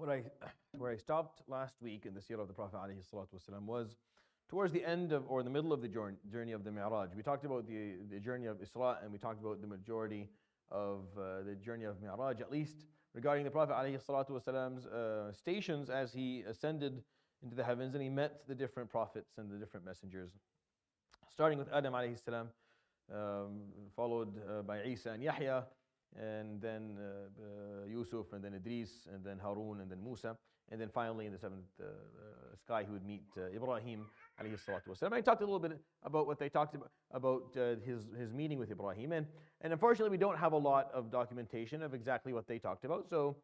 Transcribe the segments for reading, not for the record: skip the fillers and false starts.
what I where I stopped last week in the seerah of the Prophet ﷺ was towards the end of, or in the middle of the journey of the Mi'raj. We talked about the journey of Isra, and we talked about the majority of the journey of Mi'raj, at least regarding the Prophet ﷺ's stations as he ascended into the heavens and he met the different prophets and the different messengers. Starting with Adam alayhi followed by Isa and Yahya, and then Yusuf, and then Idris, and then Harun, and then Musa, and then finally in the seventh sky he would meet Ibrahim alayhi salatu wasalam. I talked a little bit about what they talked about his meeting with Ibrahim, and unfortunately we don't have a lot of documentation of exactly what they talked about. So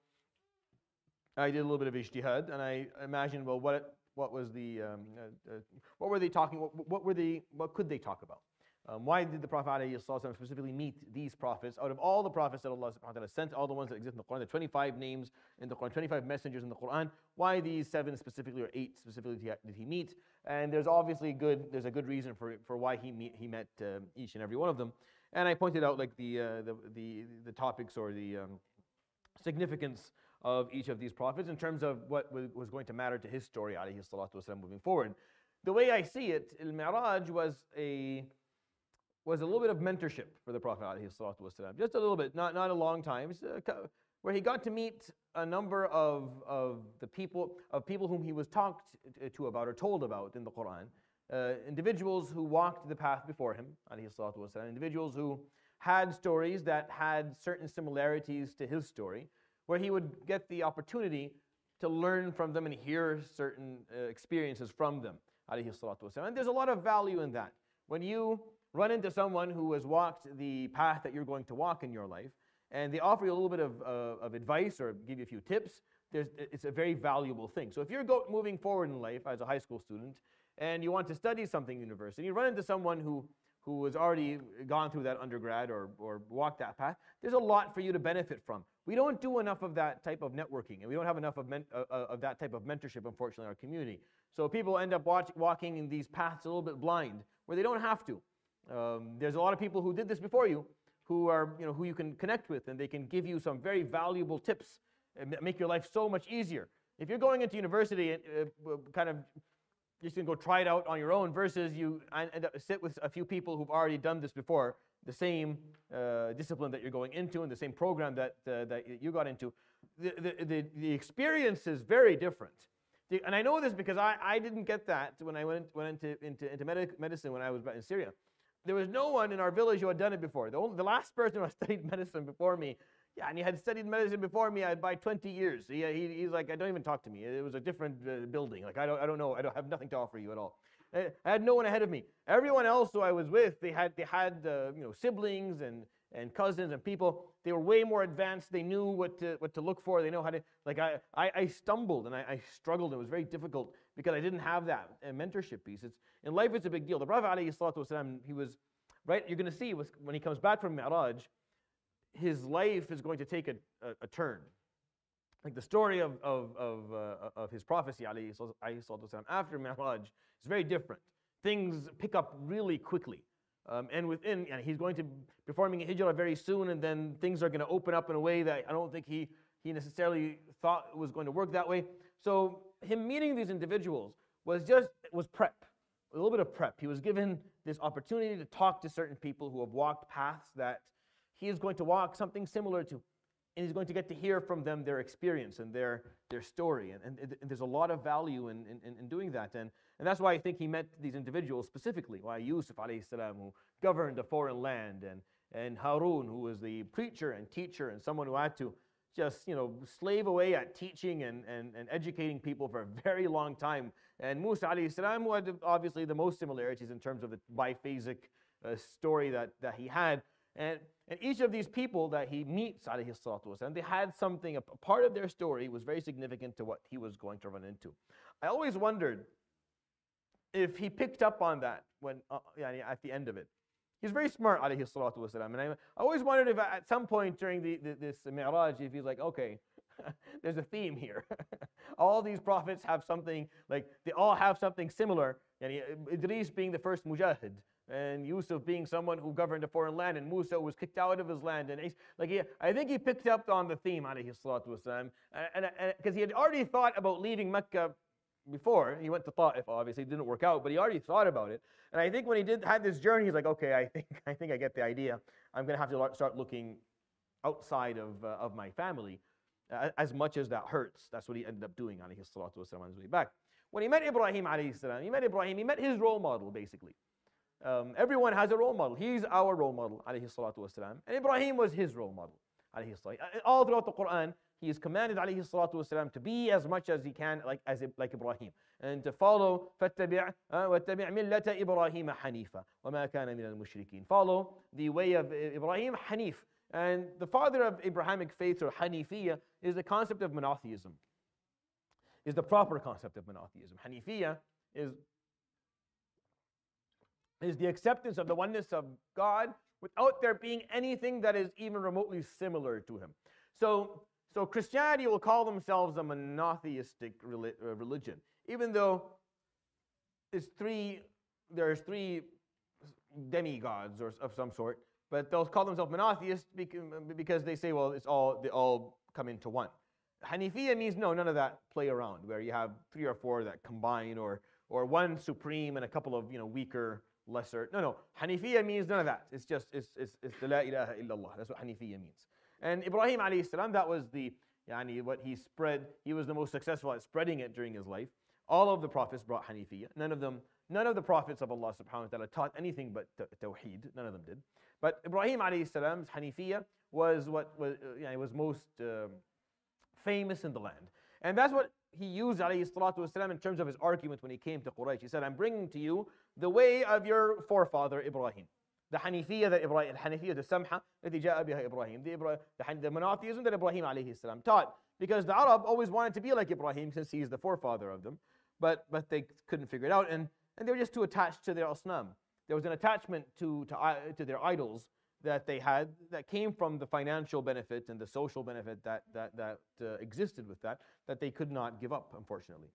I did a little bit of ijtihad, and I imagined, well, what was the what were they talking? What could they talk about? Why did the Prophet ﷺ specifically meet these prophets? Out of all the prophets that Allah subhanahu wa ta'ala sent, all the ones that exist in the Quran, the 25 names in the Quran, 25 messengers in the Quran, why these 7 specifically or 8 specifically did he meet? And there's obviously there's a good reason for why he met each and every one of them. And I pointed out like the topics or the significance of each of these prophets in terms of what was going to matter to his story alayhi salatu wasalam moving forward. The way I see it, Al-Mi'raj was a little bit of mentorship for the Prophet ﷺ. Just a little bit, not a long time, where he got to meet a number of people whom he was talked to about or told about in the Quran, individuals who walked the path before him, ﷺ, individuals who had stories that had certain similarities to his story, where he would get the opportunity to learn from them and hear certain experiences from them, ﷺ. And there's a lot of value in that. When you run into someone who has walked the path that you're going to walk in your life, and they offer you a little bit of advice or give you a few tips, it's a very valuable thing. So if you're moving forward in life as a high school student, and you want to study something in university, you run into someone who has already gone through that undergrad or walked that path, there's a lot for you to benefit from. We don't do enough of that type of networking, and we don't have enough of that type of mentorship, unfortunately, in our community. So people end up walking in these paths a little bit blind, where they don't have to. There's a lot of people who did this before you, who you can connect with, and they can give you some very valuable tips and make your life so much easier. If you're going into university and kind of just going to go try it out on your own, versus you end up sit with a few people who've already done this before, the same discipline that you're going into and the same program that you got into, the experience is very different. And I know this because I didn't get that when I went into medicine when I was in Syria. There was no one in our village who had done it before. The last person who had studied medicine before me, and he had studied medicine before me by 20 years. He's like, don't even talk to me. It was a different building. Like, I don't know. I don't have nothing to offer you at all. I had no one ahead of me. Everyone else who I was with, they had siblings and cousins and people. They were way more advanced. They knew what to look for. They know how to, like, I stumbled and I struggled. It was very difficult because I didn't have that mentorship piece. In life, it's a big deal. The Prophet ﷺ, he was, right, you're going to see when he comes back from Mi'raj, his life is going to take a turn. Like the story of his prophecy ﷺ after Mi'raj is very different. Things pick up really quickly. And he's going to be performing a hijrah very soon, and then things are going to open up in a way that I don't think he necessarily thought was going to work that way. So him meeting these individuals was prep, a little bit of prep. He was given this opportunity to talk to certain people who have walked paths that he is going to walk something similar to, and he's going to get to hear from them their experience and their story. And there's a lot of value in doing that. And that's why I think he met these individuals specifically. Why Yusuf alayhi salam, who governed a foreign land, and Harun, who was the preacher and teacher and someone who had to just slave away at teaching and educating people for a very long time. And Musa alayhi salam, who had obviously the most similarities in terms of the biphasic story that he had. And each of these people that he meets, alayhi salatu wasalam, they had something, a part of their story was very significant to what he was going to run into. I always wondered if he picked up on that when at the end of it. He's very smart, alayhi salatu wasalam. And I always wondered if at some point during this Mi'raj, if he's like, okay, there's a theme here. All these prophets have something, like they all have something similar. Idris being the first mujahid, and Yusuf being someone who governed a foreign land, and Musa was kicked out of his land, and I think he picked up on the theme, alayhi salatu wasalam, and because he had already thought about leaving Mecca before. He went to Ta'if, obviously it didn't work out, but he already thought about it. And I think when he had this journey, he's like, okay, I think I get the idea. I'm going to have to start looking outside of my family, as much as that hurts. That's what he ended up doing, alayhi salatu wasalam, on his way back. When he met Ibrahim, alayhi salam, he met his role model, basically. Everyone has a role model. He's our role model, alayhi salatu wasalam, and Ibrahim was his role model, alayhi salatu. All throughout the Quran, he is commanded, alayhi salatu wasalam, to be as much as he can like Ibrahim, and to follow وَاتَّبِعْ مِلَّةَ إِبْرَاهِيمَ حَنِيفًا وَمَا كَانَ مِنَ الْمُشْرِكِينَ. Follow the way of Ibrahim, Hanif. And the father of Abrahamic faith, or Hanifiyya, is the concept of monotheism, is the proper concept of monotheism. Hanifiyya is the acceptance of the oneness of God without there being anything that is even remotely similar to him. So Christianity will call themselves a monotheistic religion, even though there's three demigods or of some sort, but they'll call themselves monotheists because they say, well, they all come into one. Hanifiyya means no, none of that play around, where you have 3 or 4 that combine, or one supreme and a couple of weaker, lesser. No. Hanifiyya means none of that. It's just it's the la ilaha illallah. That's what Hanifiyya means. And Ibrahim alayhi salam, that was what he spread. He was the most successful at spreading it during his life. All of the prophets brought Hanifiyya. None of the prophets of Allah subhanahu wa ta'ala taught anything but Tawheed. None of them did. But Ibrahim alayhi salam's Hanifiyya was what was most famous in the land. And that's what he used, alayhi salatu wasalam, in terms of his argument when he came to Quraysh. He said, I'm bringing to you the way of your forefather Ibrahim. The Hanifiyya that Ibrahim, Hanifiyya, the Samha, التي جاء بها Ibrahim, the monotheism that Ibrahim alayhi salam taught. Because the Arab always wanted to be like Ibrahim, since he's the forefather of them, but they couldn't figure it out, and they were just too attached to their asnam. There was an attachment to their idols that they had, that came from the financial benefit and the social benefit that existed with that they could not give up, unfortunately.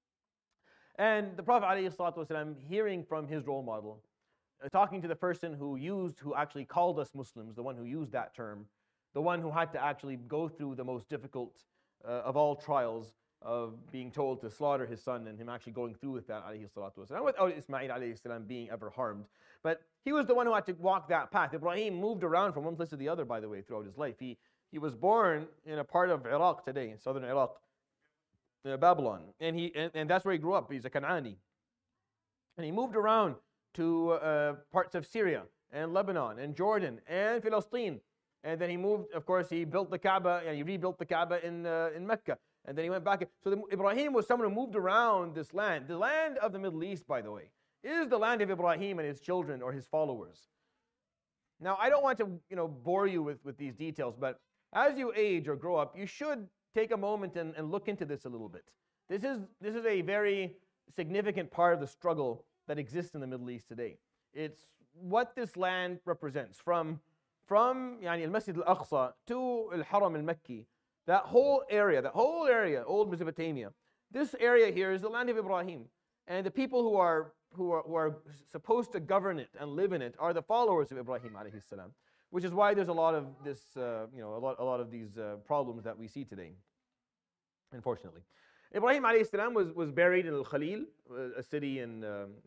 And the Prophet ﷺ, hearing from his role model, talking to the person who actually called us Muslims, the one who used that term, the one who had to actually go through the most difficult of all trials of being told to slaughter his son, and him actually going through with that, alayhi salatu wasalam, without Ismail alayhi salam being ever harmed. But he was the one who had to walk that path. Ibrahim moved around from one place to the other, by the way, throughout his life. He was born in a part of Iraq today, in southern Iraq, Babylon, and that's where he grew up. He's a Kan'ani. And he moved around to parts of Syria and Lebanon and Jordan and Palestine. And then he moved, of course, he built the Kaaba, and he rebuilt the Kaaba in Mecca. And then he went back. So Ibrahim was someone who moved around this land. The land of the Middle East, by the way, is the land of Ibrahim and his children, or his followers. Now, I don't want to bore you with these details, but as you age or grow up, you should take a moment and look into this a little bit. This is a very significant part of the struggle that exists in the Middle East today. It's what this land represents, from al-Masjid al-Aqsa to al-Haram al-Makki. That whole area, old Mesopotamia, this area here is the land of Ibrahim. And the people who are supposed to govern it and live in it are the followers of Ibrahim alayhi salam, which is why there's a lot of this, a lot of these problems that we see today, unfortunately. Ibrahim alayhi salam was buried in Al-Khalil, a city in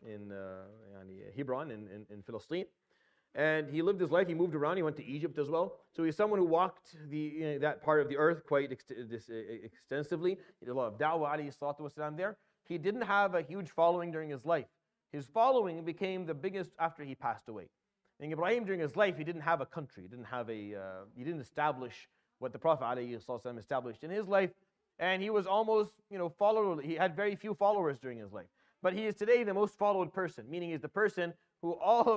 Hebron in Palestine. And he lived his life. He moved around. He went to Egypt as well. So he's someone who walked that part of the earth quite extensively. He did a lot of da'wah, alayhi salatu wasalam, there. He didn't have a huge following during his life. His following became the biggest after he passed away. And Ibrahim, during his life, he didn't have a country. He didn't establish what the Prophet alayhi salatu established in his life. And he was almost, he had very few followers during his life. But he is today the most followed person, meaning he's the person who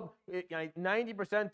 90%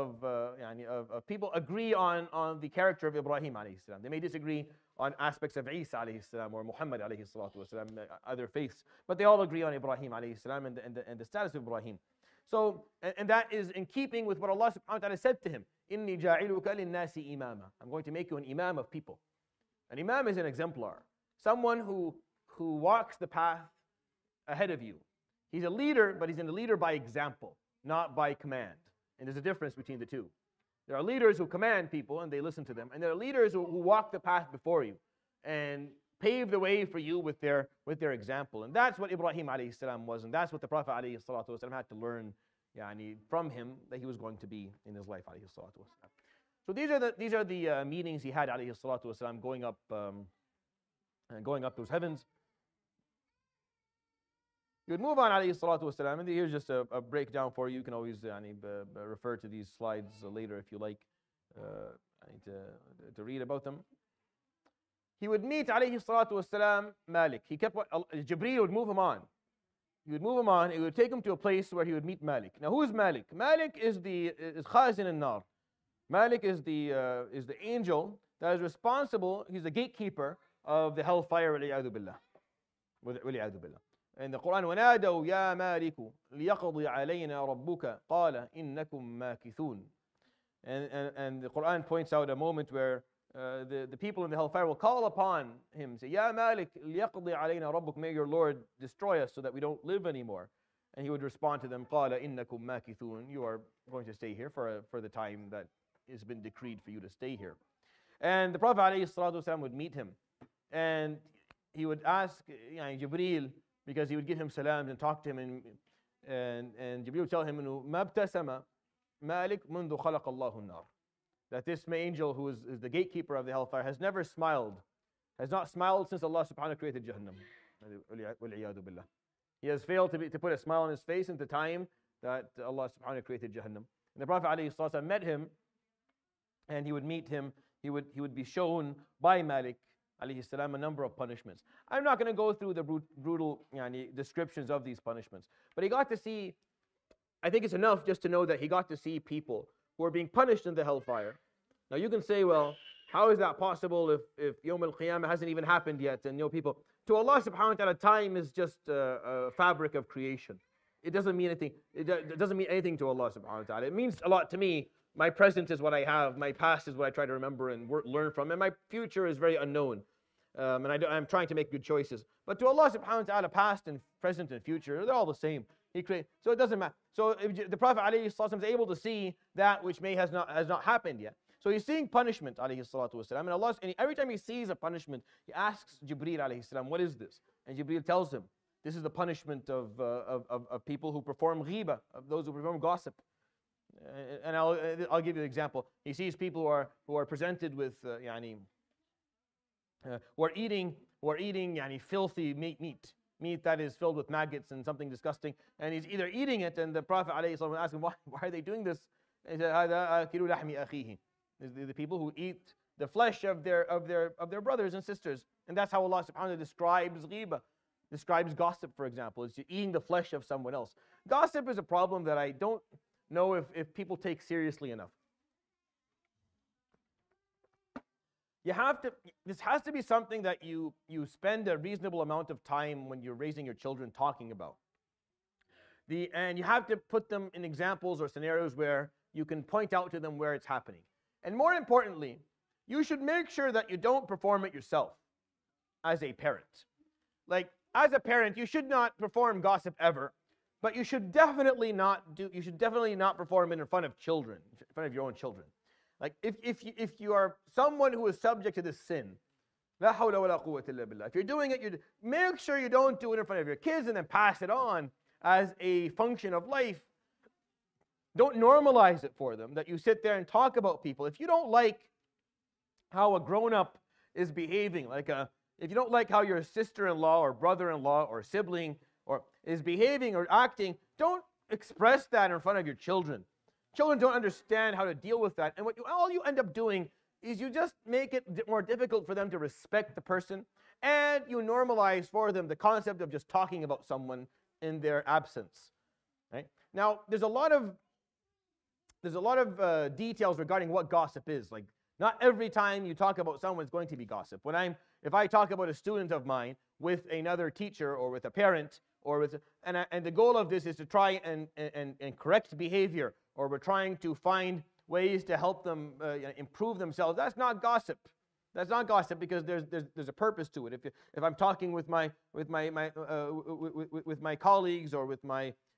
of people agree on the character of Ibrahim alayhi salam. They may disagree on aspects of Isa alayhi salam or Muhammad alayhi salatu wasalam, other faiths, but they all agree on Ibrahim alayhi salam and the status of Ibrahim. So, and that is in keeping with what Allah subhanahu wa ta'ala said to him, Inni ja'iluka linnasi imama. I'm going to make you an imam of people. An imam is an exemplar, someone who walks the path ahead of you. He's a leader, but he's a leader by example. not by command. And there's a difference between the two. There are leaders who command people and they listen to them, and there are leaders who walk the path before you and pave the way for you with their example. And that's what Ibrahim alayhi salam was, and that's what the Prophet alayhi salatu wasalam had to learn from him, that he was going to be in his life alayhi salatu wasalam. So these are the meetings he had alayhi salatu wasalam going up those heavens. You would move on alayhi salatu wasalam, and here's just a breakdown for you. You can always refer to these slides later if you like. I need to read about them. He would meet alayhi salatu wasalam Malik. Jibreel would move him on. He would move him on. He would take him to a place where he would meet Malik. Now, who is Malik? Malik is Khazin al-Nar. Malik is the angel that is responsible. He's the gatekeeper of the hellfire. وَلِعَيَاذُ بِاللَّهِ. In the Quran, وَنَادَوْا يَا مَالِكُ لِيَقْضِي عَلَيْنَا رَبُّكَ قَالَ إِنَّكُمْ مَاكِثُونَ. And the Quran points out a moment where the people in the hellfire will call upon him, say, Ya Malik, liyaqdi alayna rabbuk, may your Lord destroy us so that we don't live anymore. And he would respond to them, Qala innakum makithun, you are going to stay here for the time that has been decreed for you to stay here. And the Prophet ﷺ would meet him, and he would ask Jibreel, because he would give him salams and talk to him, and Jibreel would tell him, Mabtasama Malik mundu khalaqa Allahu an-nar, that this angel who is the gatekeeper of the hellfire has not smiled since Allah subhanahu wa ta'ala created Jahannam. He has failed to put a smile on his face in the time that Allah subhanahu wa ta'ala created Jahannam. And the Prophet ﷺ met him, and he would meet him. He would be shown by Malik alayhi salam a number of punishments. I'm not going to go through the brutal descriptions of these punishments, but he got to see, I think it's enough just to know that he got to see people who are being punished in the hellfire. Now you can say, well, how is that possible if Yawm al-Qiyamah hasn't even happened yet? And people, to Allah subhanahu wa ta'ala, time is just a fabric of creation. It doesn't mean anything. It doesn't mean anything to Allah subhanahu wa ta'ala. It means a lot to me. My present is what I have. My past is what I try to remember and learn from. And my future is very unknown. And I'm trying to make good choices. But to Allah subhanahu wa ta'ala, past and present and future, they're all the same. So it doesn't matter. So the Prophet ﷺ is able to see that which has not happened yet. So he's seeing punishment ﷺ, and every time he sees a punishment, he asks Jibreel ﷺ, what is this? And Jibreel tells him, this is the punishment of people who perform ghiba, of those who perform gossip. And I'll give you an example. He sees people who are presented with who are eating filthy meat that is filled with maggots and something disgusting, and he's either eating it, and the Prophet ﷺ asks him, why are they doing this? And he said, هَذَا أَكِلُ لَحْمِ أَخِيهِ. The people who eat the flesh of their brothers and sisters. And that's how Allah subhanahu wa ta'ala describes ghiba, describes gossip, for example. It's eating the flesh of someone else. Gossip is a problem that I don't know if people take seriously enough. This has to be something that you spend a reasonable amount of time when you're raising your children talking about. And you have to put them in examples or scenarios where you can point out to them where it's happening. And more importantly, you should make sure that you don't perform it yourself as a parent. Like, as a parent, you should not perform gossip ever, but you should definitely not perform it in front of children, in front of your own children. Like, if you are someone who is subject to this sin, la hawla wa la quwwata illa billah. If you're doing it, make sure you don't do it in front of your kids and then pass it on as a function of life. Don't normalize it for them, that you sit there and talk about people. If you don't like how a grown-up is behaving, if you don't like how your sister-in-law or brother-in-law or sibling is behaving or acting, don't express that in front of your children. Children don't understand how to deal with that. And all you end up doing is you just make it more difficult for them to respect the person, and you normalize for them the concept of just talking about someone in their absence. Right? Now, there's a lot of details regarding what gossip is. Like, not every time you talk about someone is going to be gossip. If I talk about a student of mine with another teacher or with a parent and the goal of this is to try and correct behavior, or we're trying to find ways to help them improve themselves, that's not gossip. That's not gossip, because there's a purpose to it. If I'm talking with my colleagues or with my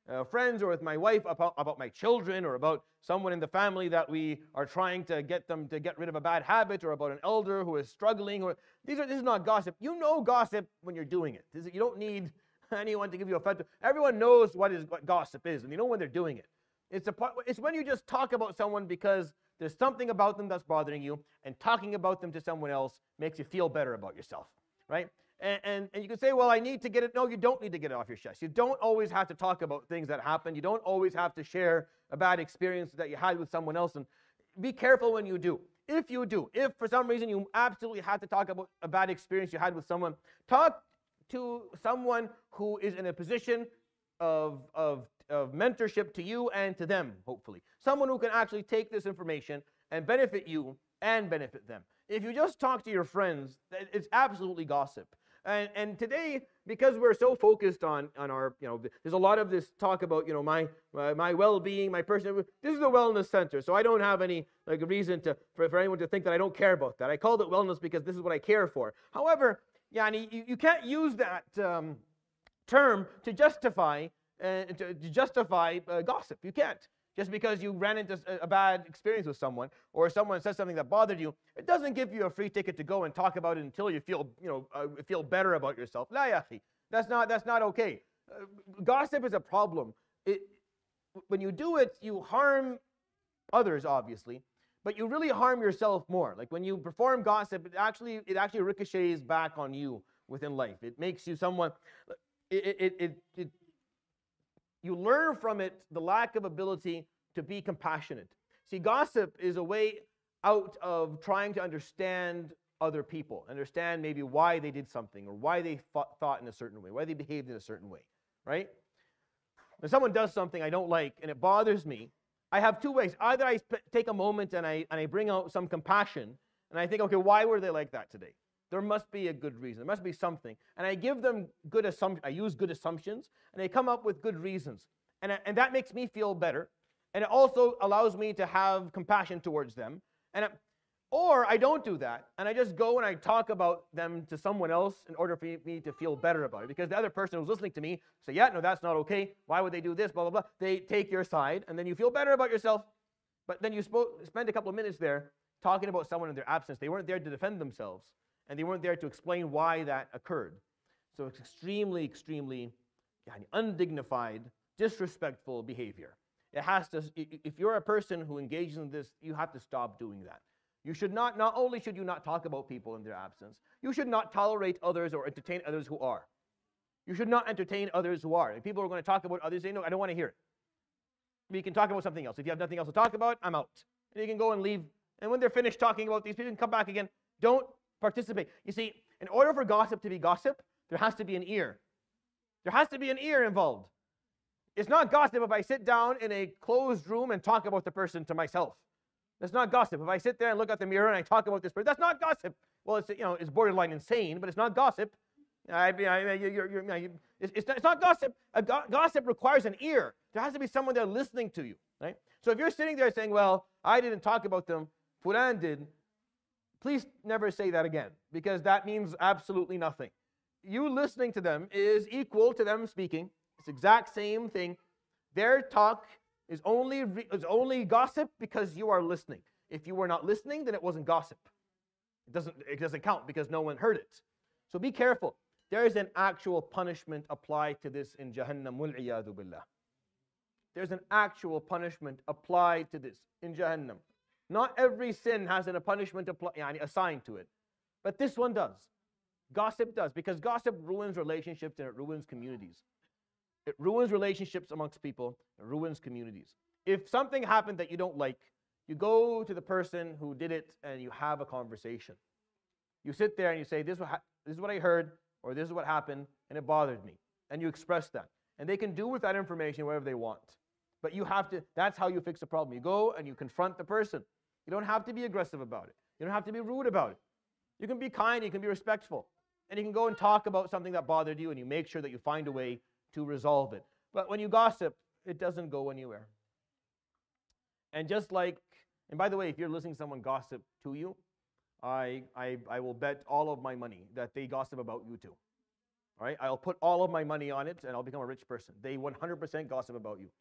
friends or with my wife about my children or about someone in the family that we are trying to get them to get rid of a bad habit, or about an elder who is struggling. Or this is not gossip. You know gossip when you're doing it. You don't need anyone to give you a fatwa. Everyone knows what gossip is, and you know when they're doing it. It's when you just talk about someone because there's something about them that's bothering you, and talking about them to someone else makes you feel better about yourself, right? And you can say, well, I need to get it. No, you don't need to get it off your chest. You don't always have to talk about things that happen. You don't always have to share a bad experience that you had with someone else. And be careful when you do. If you do, if for some reason you absolutely have to talk about a bad experience you had with someone, talk to someone who is in a position of mentorship to you and to them, hopefully. Someone who can actually take this information and benefit you and benefit them. If you just talk to your friends, it's absolutely gossip. And today, because we're so focused on our, there's a lot of this talk about, my well-being, my personal. This is a wellness center, so I don't have any reason for anyone to think that I don't care about that. I called it wellness because this is what I care for. However, you can't use that term to justify gossip. You can't. Just because you ran into a bad experience with someone, or someone said something that bothered you, it doesn't give you a free ticket to go and talk about it until you feel better about yourself. La ya akhi. That's not okay. Gossip is a problem. When you do it, you harm others, obviously, but you really harm yourself more. Like when you perform gossip, it actually ricochets back on you within life. It makes you someone. You learn from it the lack of ability to be compassionate. See, gossip is a way out of trying to understand other people, understand maybe why they did something, or why they thought in a certain way, why they behaved in a certain way, right? When someone does something I don't like and it bothers me, I have two ways. Either I take a moment and I bring out some compassion, and I think, okay, why were they like that today? There must be a good reason. There must be something. And I give them good assumptions. I use good assumptions, and they come up with good reasons. And that makes me feel better. And it also allows me to have compassion towards them. Or I don't do that, and I just go and I talk about them to someone else in order for me to feel better about it. Because the other person who's listening to me say, yeah, no, that's not okay. Why would they do this? Blah, blah, blah. They take your side, and then you feel better about yourself. But then you spend a couple of minutes there talking about someone in their absence. They weren't there to defend themselves, and they weren't there to explain why that occurred. So it's extremely, extremely undignified, disrespectful behavior. It has to. If you're a person who engages in this, you have to stop doing that. You should not only should you not talk about people in their absence, you should not tolerate others or entertain others who are. You should not entertain others who are. If people are going to talk about others, say, no, I don't want to hear it. We can talk about something else. If you have nothing else to talk about, I'm out. And you can go and leave. And when they're finished talking about these people, you can come back again. Don't participate. You see, in order for gossip to be gossip, there has to be an ear. There has to be an ear involved. It's not gossip if I sit down in a closed room and talk about the person to myself. That's not gossip. If I sit there and look at the mirror and I talk about this person, that's not gossip. Well, it's borderline insane, but it's not gossip. It's not gossip. Gossip requires an ear. There has to be someone there listening to you, right? So if you're sitting there saying, well, I didn't talk about them, Fulan did, please never say that again, because that means absolutely nothing. You listening to them is equal to them speaking. It's the exact same thing. Their talk is only gossip because you are listening. If you were not listening, then it wasn't gossip. It doesn't count because no one heard it. So be careful. There is an actual punishment applied to this in Jahannam, wal iyadu billah. There's an actual punishment applied to this in Jahannam. Not every sin has a punishment assigned to it, but this one does. Gossip does, because gossip ruins relationships and it ruins communities. It ruins relationships amongst people. It ruins communities. If something happened that you don't like, you go to the person who did it and you have a conversation. You sit there and you say, this is what I heard, or this is what happened, and it bothered me. And you express that. And they can do with that information whatever they want. But you have to, that's how you fix the problem. You go and you confront the person. You don't have to be aggressive about it. You don't have to be rude about it. You can be kind, you can be respectful. And you can go and talk about something that bothered you, and you make sure that you find a way to resolve it. But when you gossip, it doesn't go anywhere. And just like, and by the way, if you're listening to someone gossip to you, I will bet all of my money that they gossip about you too. All right, I'll put all of my money on it and I'll become a rich person. They 100% gossip about you.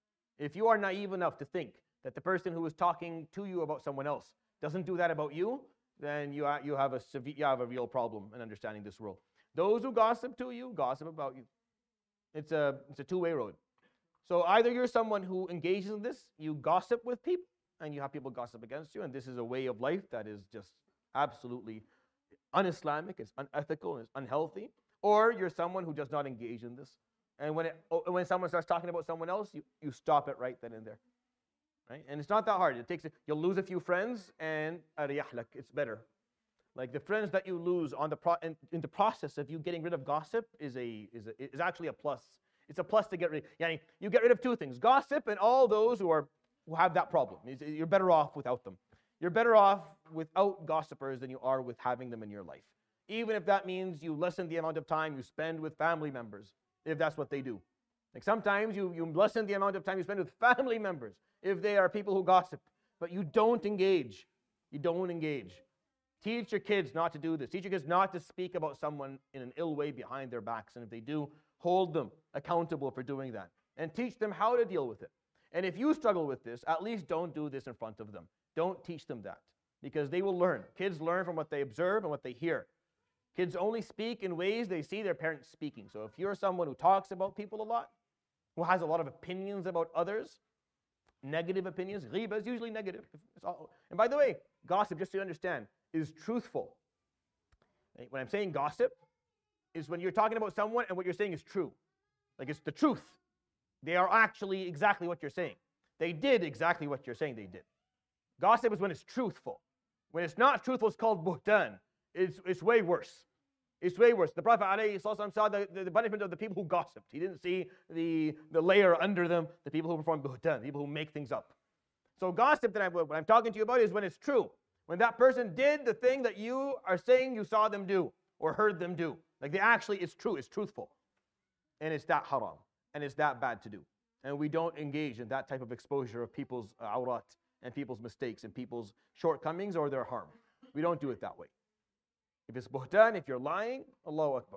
If you are naive enough to think that the person who is talking to you about someone else doesn't do that about you, then you have a real problem in understanding this world. Those who gossip to you, gossip about you. It's a two-way road. So either you're someone who engages in this, you gossip with people, and you have people gossip against you, and this is a way of life that is just absolutely un-Islamic, it's unethical, it's unhealthy. Or you're someone who does not engage in this. And when someone starts talking about someone else, you stop it right then and there. Right? And it's not that hard. You'll lose a few friends, and it's better. Like the friends that you lose in the process of you getting rid of gossip is actually a plus. It's a plus to get rid. You get rid of two things: gossip and all those who have that problem. You're better off without them. You're better off without gossipers than you are with having them in your life. Even if that means you lessen the amount of time you spend with family members, if that's what they do. Like sometimes you lessen the amount of time you spend with family members if they are people who gossip, but you don't engage. You don't engage. Teach your kids not to do this. Teach your kids not to speak about someone in an ill way behind their backs. And if they do, hold them accountable for doing that. And teach them how to deal with it. And if you struggle with this, at least don't do this in front of them. Don't teach them that. Because they will learn. Kids learn from what they observe and what they hear. Kids only speak in ways they see their parents speaking. So if you're someone who talks about people a lot, who has a lot of opinions about others, negative opinions, ghiba is usually negative. And by the way, gossip, just so you understand, is truthful. When I'm saying gossip, is when you're talking about someone and what you're saying is true. Like it's the truth. They are actually exactly what you're saying. They did exactly what you're saying they did. Gossip is when it's truthful. When it's not truthful, it's called buhtan. It's way worse. It's way worse. The Prophet ﷺ saw the punishment of the people who gossiped. He didn't see the layer under them, the people who perform buhtan, the people who make things up. So gossip that what I'm talking to you about is when it's true. When that person did the thing that you are saying you saw them do or heard them do. Like it's true, it's truthful. And it's that haram. And it's that bad to do. And we don't engage in that type of exposure of people's awrat and people's mistakes and people's shortcomings or their harm. We don't do it that way. If it's buhtan, if you're lying, Allahu Akbar.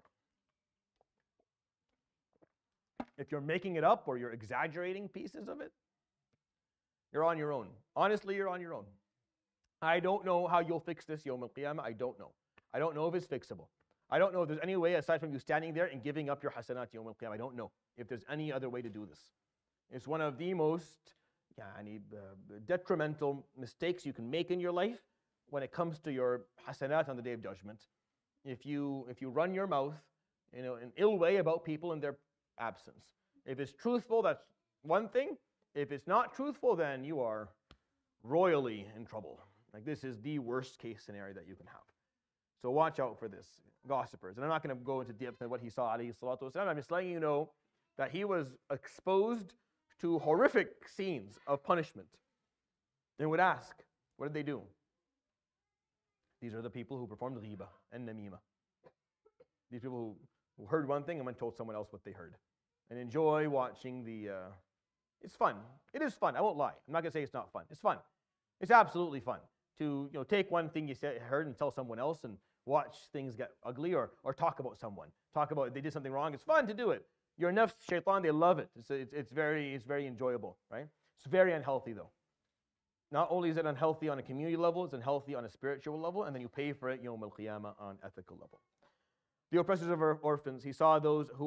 If you're making it up or you're exaggerating pieces of it, you're on your own. Honestly, you're on your own. I don't know how you'll fix this Yawm al-Qiyamah. I don't know. I don't know if it's fixable. I don't know if there's any way aside from you standing there and giving up your hasanat Yawm al-Qiyamah. I don't know if there's any other way to do this. It's one of the most detrimental mistakes you can make in your life when it comes to your hasanat on the Day of Judgment. If you run your mouth in an ill way about people in their absence. If it's truthful, that's one thing. If it's not truthful, then you are royally in trouble. Like this is the worst case scenario that you can have. So watch out for this, gossipers. And I'm not going to go into depth on what he saw, alayhi salatu wasalam. I'm just letting you know that he was exposed to horrific scenes of punishment. They would ask, what did they do? These are the people who performed ghiba and namima. These people who heard one thing and went and told someone else what they heard. And enjoy watching it's fun. It is fun, I won't lie. I'm not going to say it's not fun. It's fun. It's absolutely fun to take one thing you heard and tell someone else and watch things get ugly or talk about someone. Talk about they did something wrong. It's fun to do it. Your nafs, shaitan, they love it. It's very enjoyable, right? It's very unhealthy though. Not only is it unhealthy on a community level, it's unhealthy on a spiritual level, and then you pay for it Yawm al-Qiyamah on ethical level. The oppressors of orphans, he saw those who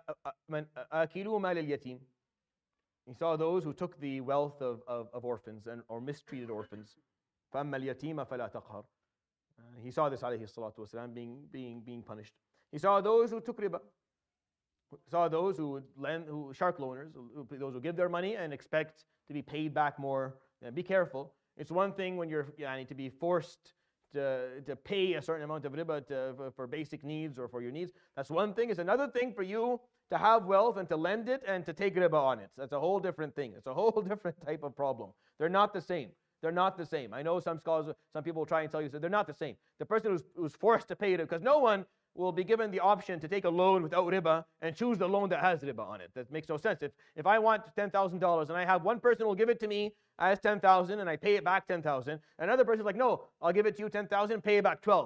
akilu mal al-yatim. He saw those who took the wealth of orphans or mistreated orphans. فَأَمَّا الْيَتِيمَ فَلَا تَقْهَرْ. He saw this alayhi salatu wasalam being punished. He saw those who took riba. He saw those who would lend, shark loaners, those who give their money and expect to be paid back more. Be careful. It's one thing when you're to be forced to pay a certain amount of riba for basic needs or for your needs. That's one thing. It's another thing for you to have wealth and to lend it and to take riba on it. That's a whole different thing. It's a whole different type of problem. They're not the same. They're not the same. I know some scholars, some people will try and tell you that they're not the same. The person who's forced to pay it, because no one will be given the option to take a loan without riba and choose the loan that has riba on it. That makes no sense. If I want $10,000 and I have one person who will give it to me as $10,000 and I pay it back $10,000, another person's like, no, I'll give it to you $10,000, pay it back $12,000.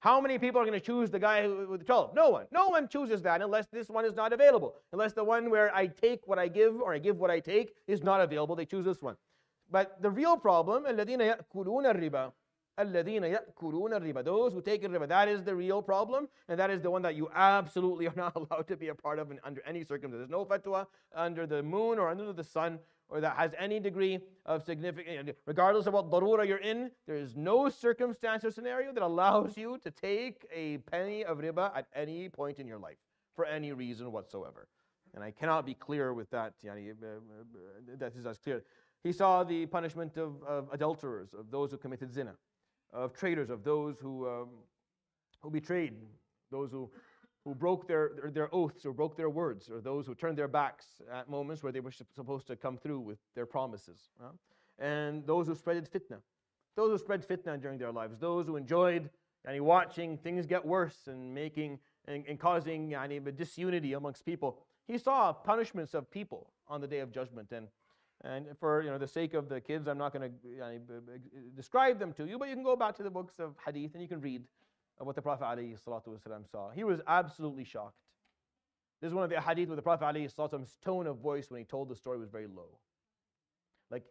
How many people are going to choose the guy with 12? No one. No one chooses that unless this one is not available. Unless the one where I take what I give or I give what I take is not available, they choose this one. But the real problem, الذين يأكلون الربا, الذين يأكلون الربا, those who take riba, that is the real problem, and that is the one that you absolutely are not allowed to be a part of under any circumstance. There's no fatwa under the moon or under the sun, or that has any degree of significance, regardless of what darura you're in, there is no circumstance or scenario that allows you to take a penny of riba at any point in your life, for any reason whatsoever. And I cannot be clear with that, that is as clear. He saw the punishment of adulterers, of those who committed zina, of traitors, of those who betrayed, those who broke their oaths or broke their words, or those who turned their backs at moments where they were supposed to come through with their promises. And those who spread fitna. Those who spread fitna during their lives. Those who enjoyed watching things get worse and making and causing disunity amongst people. He saw punishments of people on the Day of Judgment. And for the sake of the kids, I'm not going to describe them to you, but you can go back to the books of hadith and you can read what the Prophet ﷺ saw. He was absolutely shocked. This is one of the hadith where the Prophet ﷺ's tone of voice when he told the story was very low. Like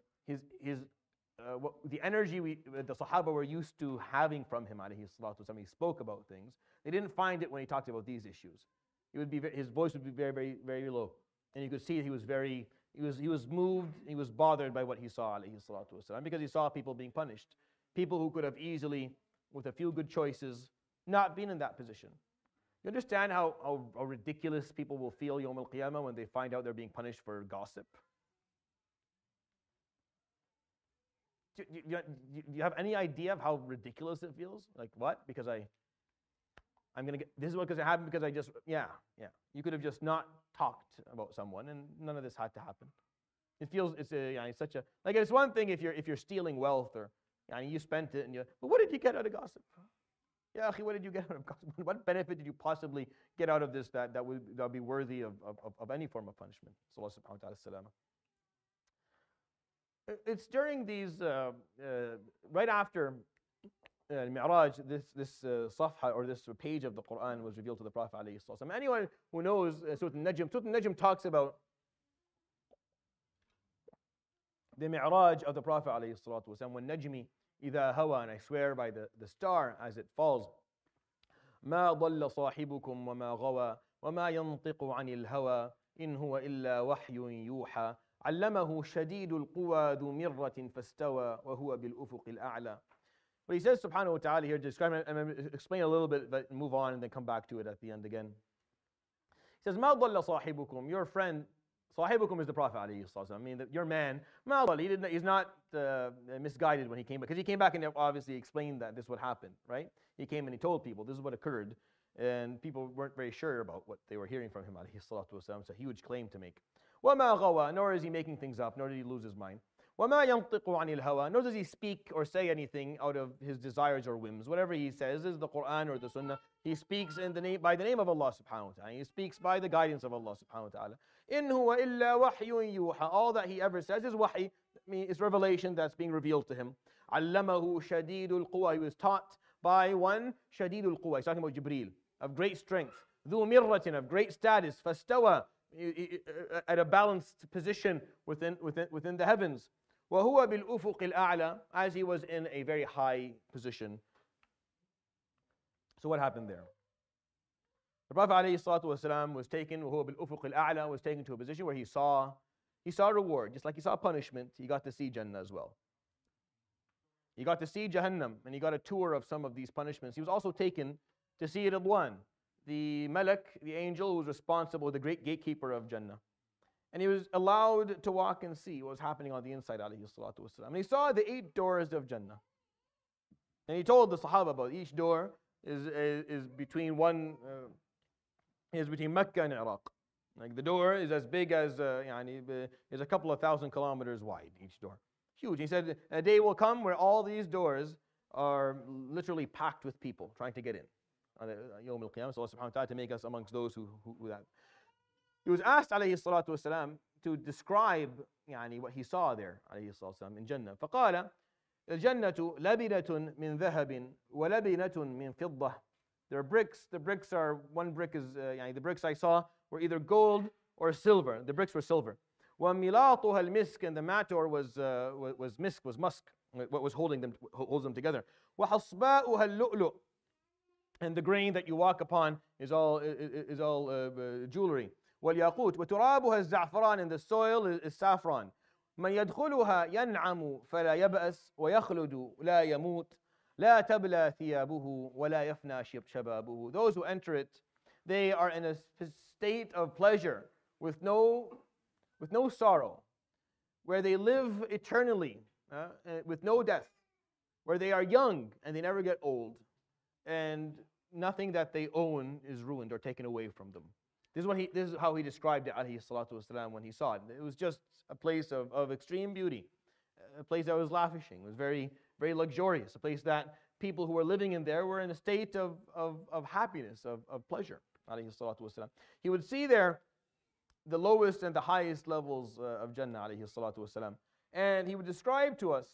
the energy the Sahaba were used to having from him ﷺ. He spoke about things. They didn't find it when he talked about these issues. His voice would be very, very, very low, and you could see he was moved. He was bothered by what he saw ﷺ, because he saw people being punished, people who could have easily, with a few good choices, not been in that position. You understand how ridiculous people will feel Yawm al-Qiyamah when they find out they're being punished for gossip? Do you have any idea of how ridiculous it feels? Like, what? Because I'm going to get, this is what happened because I just, yeah. You could have just not talked about someone and none of this had to happen. It feels, it's such a, like it's one thing if you're stealing wealth or you spent it but what did you get out of gossip? Yeah, what did you get out of gossip? What benefit did you possibly get out of this that would be worthy of any form of punishment? Sallallahu subhanahu wa ta'ala. It's during these, right after Mi'raj, this safha or this page of the Quran was revealed to the Prophet ﷺ. Anyone who knows Surah Al-Najm talks about the Mi'raj of the Prophet ﷺ. When Najmi إذا هوى, and I swear by the star as it falls. ما ضل صاحبكم وما غوى وما ينطق عن الهوى إن هو إلا وحي يوحى علمه شديد القوى ذو مرة فاستوى وهو بالأفق الأعلى. But he says subhanahu wa ta'ala here, describe it, and explain a little bit, but move on and then come back to it at the end again. He says, ما ضل صاحبكم, your friend. Sahibukum is the Prophet ﷺ. I mean, your man, he's not misguided when he came back, because he came back and obviously explained that this would happen, right? He came and he told people this is what occurred, and people weren't very sure about what they were hearing from him ﷺ. It's a huge claim to make. وَمَا غَوَى, nor is he making things up, nor did he lose his mind. وَمَا يَنطِقُ عَنِ الْهَوَى, nor does he speak or say anything out of his desires or whims. Whatever he says is the Quran or the Sunnah. He speaks by the name of Allah subhanahu wa ta'ala. He speaks by the guidance of Allah subhanahu wa ta'ala. إِنْ هُوَ إِلَّا وَحْيٌ يُوحَى. All that he ever says is wahi, it's revelation that's being revealed to him. عَلَّمَهُ شَدِيدُ الْقُوَى. He was taught by one شَدِيدُ الْقُوَى. He's talking about Jibreel, of great strength. ذُو مِرَّةٍ, of great status. فَاسْتَوَى, at a balanced position within the heavens. وَهُوَ بِالْأُفُقِ الْأَعْلَى, as he was in a very high position. So what happened there? The Prophet ﷺ was taken, وَهُوَ بِالْأُفُقِ الْأَعْلَى, was taken to a position where he saw reward. Just like he saw punishment, he got to see Jannah as well. He got to see Jahannam, and he got a tour of some of these punishments. He was also taken to see Ridwan, the Malak, the angel who was responsible, the great gatekeeper of Jannah. And he was allowed to walk and see what was happening on the inside, alayhi salatu wasalam. And he saw the 8 doors of Jannah. And he told the Sahaba about each door is between Mecca and Iraq. Like the door is as big as, is a couple of 1,000 kilometers wide, each door. Huge. He said, a day will come where all these doors are literally packed with people trying to get in. On the Yawm al-Qiyamah, so Allah subhanahu wa ta'ala to make us amongst those who that. He was asked, alayhi salatu wasalam, to describe what he saw there, alayhi salatu wasalam, in Jannah. فقال, الجنة لبنة من ذهب ولبنة من فضة. They're bricks. The bricks are, one brick is, the bricks I saw were either gold or silver. The bricks were silver. وملاطها المسك, and the matter was misk, was musk. What was holds them together. وحصباؤها اللؤلؤ, and the grain that you walk upon is all jewelry. والياقوت وترابها الزعفران, and the soil is saffron. من يدخلها ينعم فلا يبأس ويخلد لا يموت لا تبلى ثيابه ولا يفنى شبابه. Those who enter it, they are in a state of pleasure with no sorrow, where they live eternally with no death, where they are young and they never get old, and nothing that they own is ruined or taken away from them. This is how he described it, alayhi salatu wasalam, when he saw it. It was just a place of extreme beauty, a place that was lavishing, it was very, very luxurious, a place that people who were living in there were in a state of happiness, of pleasure, alayhi salatu wasalam. He would see there the lowest and the highest levels of Jannah, alayhi salatu wasalam. And he would describe to us,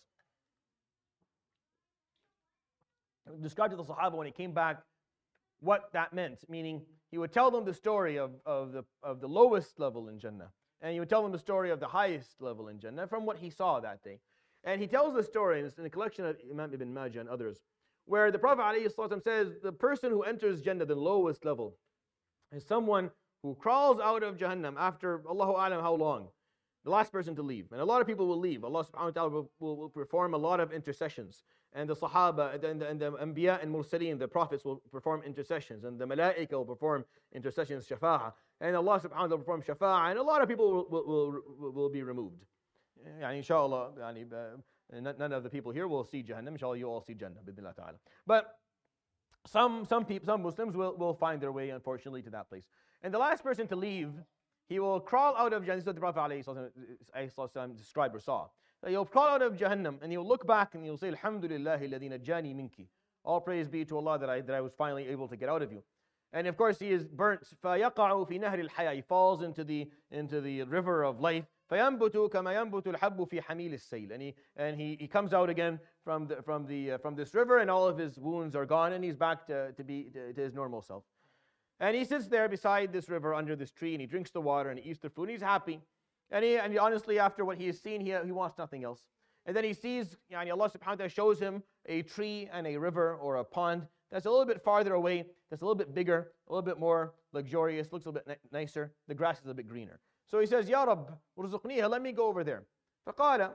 describe to the Sahaba when he came back what that meant, meaning he would tell them the story of the lowest level in Jannah, and he would tell them the story of the highest level in Jannah from what he saw that day. And he tells the story, and it's in a collection of Imam Ibn Majah and others, where the Prophet ﷺ says the person who enters Jannah, the lowest level, is someone who crawls out of Jahannam after Allahu A'lam how long, the last person to leave. And a lot of people will leave. Allah subhanahu wa ta'ala will perform a lot of intercessions. And the Sahaba and the Anbiya and Mursaleen, the prophets, will perform intercessions. And the Malaika will perform intercessions, Shafa'ah. And Allah subhanahu wa ta'ala will perform Shafa'ah. And a lot of people will be removed. Inshallah, none of the people here will see Jahannam. Inshallah, you all see Jannah, bidnillah ta'ala. But some Muslims will find their way, unfortunately, to that place. And the last person to leave, he will crawl out of Jahannam. This is what the Prophet ﷺ described or saw. So he'll crawl out of Jahannam and he'll look back and he'll say, Alhamdulillah alladhi najjani minki. All praise be to Allah that I was finally able to get out of you. And of course he is burnt. فَيَقَعُ فِي نَهْرِ الْحَيَاةِ. He falls into the river of life. فَيَنْبُتُ كَمَا يَنْبُتُ الْحَبُّ فِي حَمِيلِ السَّيْلِ. And he comes out again from this river, and all of his wounds are gone, and he's back to his normal self. And he sits there beside this river under this tree, and he drinks the water and he eats the food, and he's happy. And he honestly, after what he has seen, he wants nothing else. And then he sees, Allah subhanahu wa ta'ala shows him a tree and a river or a pond that's a little bit farther away, that's a little bit bigger, a little bit more luxurious, looks a little bit nicer. The grass is a bit greener. So he says, Ya Rabb, urzuqniha, let me go over there. فقال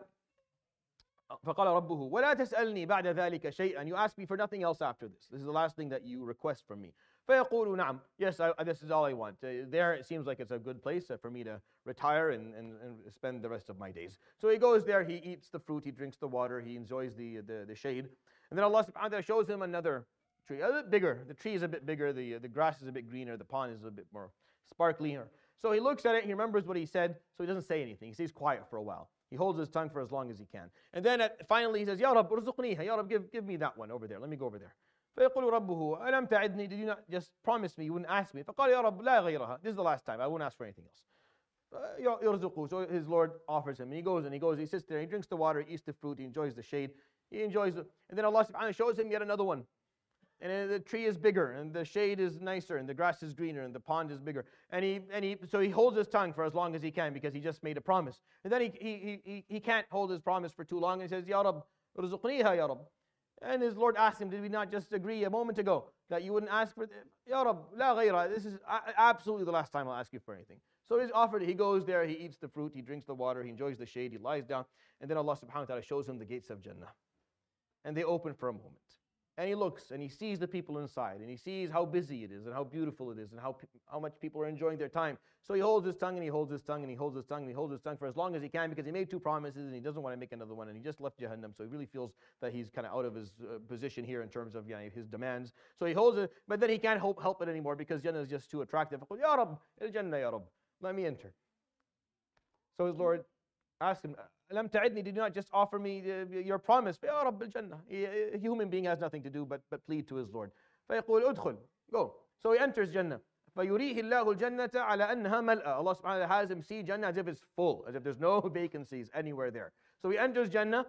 ربه ولا تسألني بعد ذلك شيئا. You ask me for nothing else after this. This is the last thing that you request from me. فيقول نعم. Yes, this is all I want. There it seems like it's a good place for me to retire and spend the rest of my days. So he goes there, he eats the fruit, he drinks the water, he enjoys the shade. And then Allah subhanahu wa ta'ala shows him another tree, a bit bigger. The tree is a bit bigger, the grass is a bit greener, the pond is a bit more sparklier. So he looks at it, he remembers what he said, so he doesn't say anything. He stays quiet for a while. He holds his tongue for as long as he can. And then finally he says, Ya Rabb, urzuqniha. Ya Rabb, give me that one over there. Let me go over there. فيقول ربه ألم تعدني? Did you not just promise me? You wouldn't ask me. فقال يا رب لا غيرها. This is the last time. I won't ask for anything else. يرزقه. So his Lord offers him. And he goes, he sits there, he drinks the water, he eats the fruit, he enjoys the shade. He enjoys it. And then Allah subhanahu wa ta'ala shows him yet another one. And the tree is bigger, and the shade is nicer, and the grass is greener, and the pond is bigger. So he holds his tongue for as long as he can because he just made a promise. And then he can't hold his promise for too long, and he says, Ya Rabb, urzuqniha ya Rabb. And his Lord asked him, did we not just agree a moment ago that you wouldn't ask for Ya Rabb, la ghayra. This is absolutely the last time I'll ask you for anything. So he's offered, he goes there, he eats the fruit, he drinks the water, he enjoys the shade, he lies down, and then Allah subhanahu wa ta'ala shows him the gates of Jannah. And they open for a moment. And he looks and he sees the people inside, and he sees how busy it is and how beautiful it is and how much people are enjoying their time. So he holds his tongue and he holds his tongue and he holds his tongue and he holds his tongue for as long as he can because he made 2 promises and he doesn't want to make another one, and he just left Jahannam, so he really feels that he's kind of out of his position here in terms of his demands. So he holds it, but then he can't help it anymore because Jannah is just too attractive. Ya Rabb, al-Jannah ya Rabb, let me enter. So his Lord asked him, Lam ta'idni, did you not just offer me your promise? Ya Rabb al-Jannah. A human being has nothing to do but plead to his Lord. فيقول ادخل, go. So he enters Jannah. فيريه الله الجنة على أنها ملأ. Allah subhanahu wa ta'ala has him see Jannah as if it's full, as if there's no vacancies anywhere there. So he enters Jannah.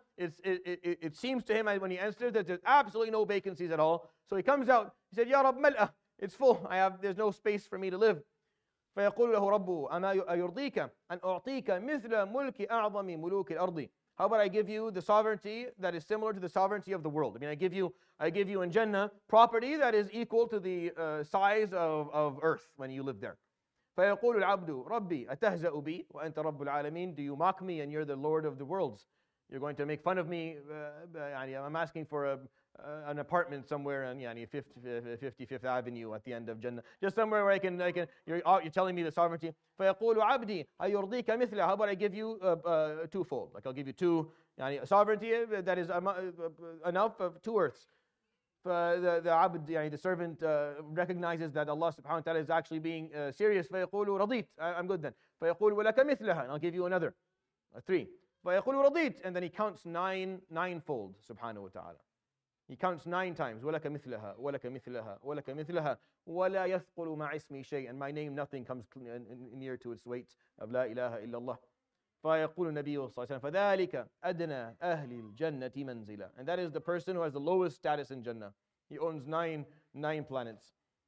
It seems to him when he enters that there's absolutely no vacancies at all. So he comes out. He said, Ya Rabb, mal'a. It's full. There's no space for me to live. فيقول له ربه أما يرضيك أن أعطيك مثل ملك أعظم ملوك الأرض. How about I give you the sovereignty that is similar to the sovereignty of the world? I mean, I give you in Jannah property that is equal to the size of earth when you live there. فيقول العبد ربي أتهزأ بي وأنت رب العالمين. Do you mock me and you're the Lord of the worlds? You're going to make fun of me. I'm asking for an apartment somewhere on 55th Avenue at the end of Jannah. Just somewhere where I can you're telling me the sovereignty. فيقول عبدي أيرضيك مثله. How about I give you twofold? Like I'll give you two sovereignty that is enough of two earths. The abd, the servant recognizes that Allah subhanahu wa ta'ala is actually being serious. فيقول رضيت. I'm good then. فيقول ولك مثلها. And I'll give you another. Three. فيقول رضيت. And then he counts ninefold, subhanahu wa ta'ala. He counts 9 times. وَلَكَ مِثْلَهَا وَلَكَ مِثْلَهَا وَلَكَ مِثْلَهَا وَلَا يَثْقُلُ مَعَ اسْمِي شَيْءٍ. And my name, nothing comes near to its weight of لا إله إلا الله. فيقول النبي صلى الله عليه وسلم فذلك أدنى أهل الجنة منزلا. And that is the person who has the lowest status in Jannah. He owns nine planets.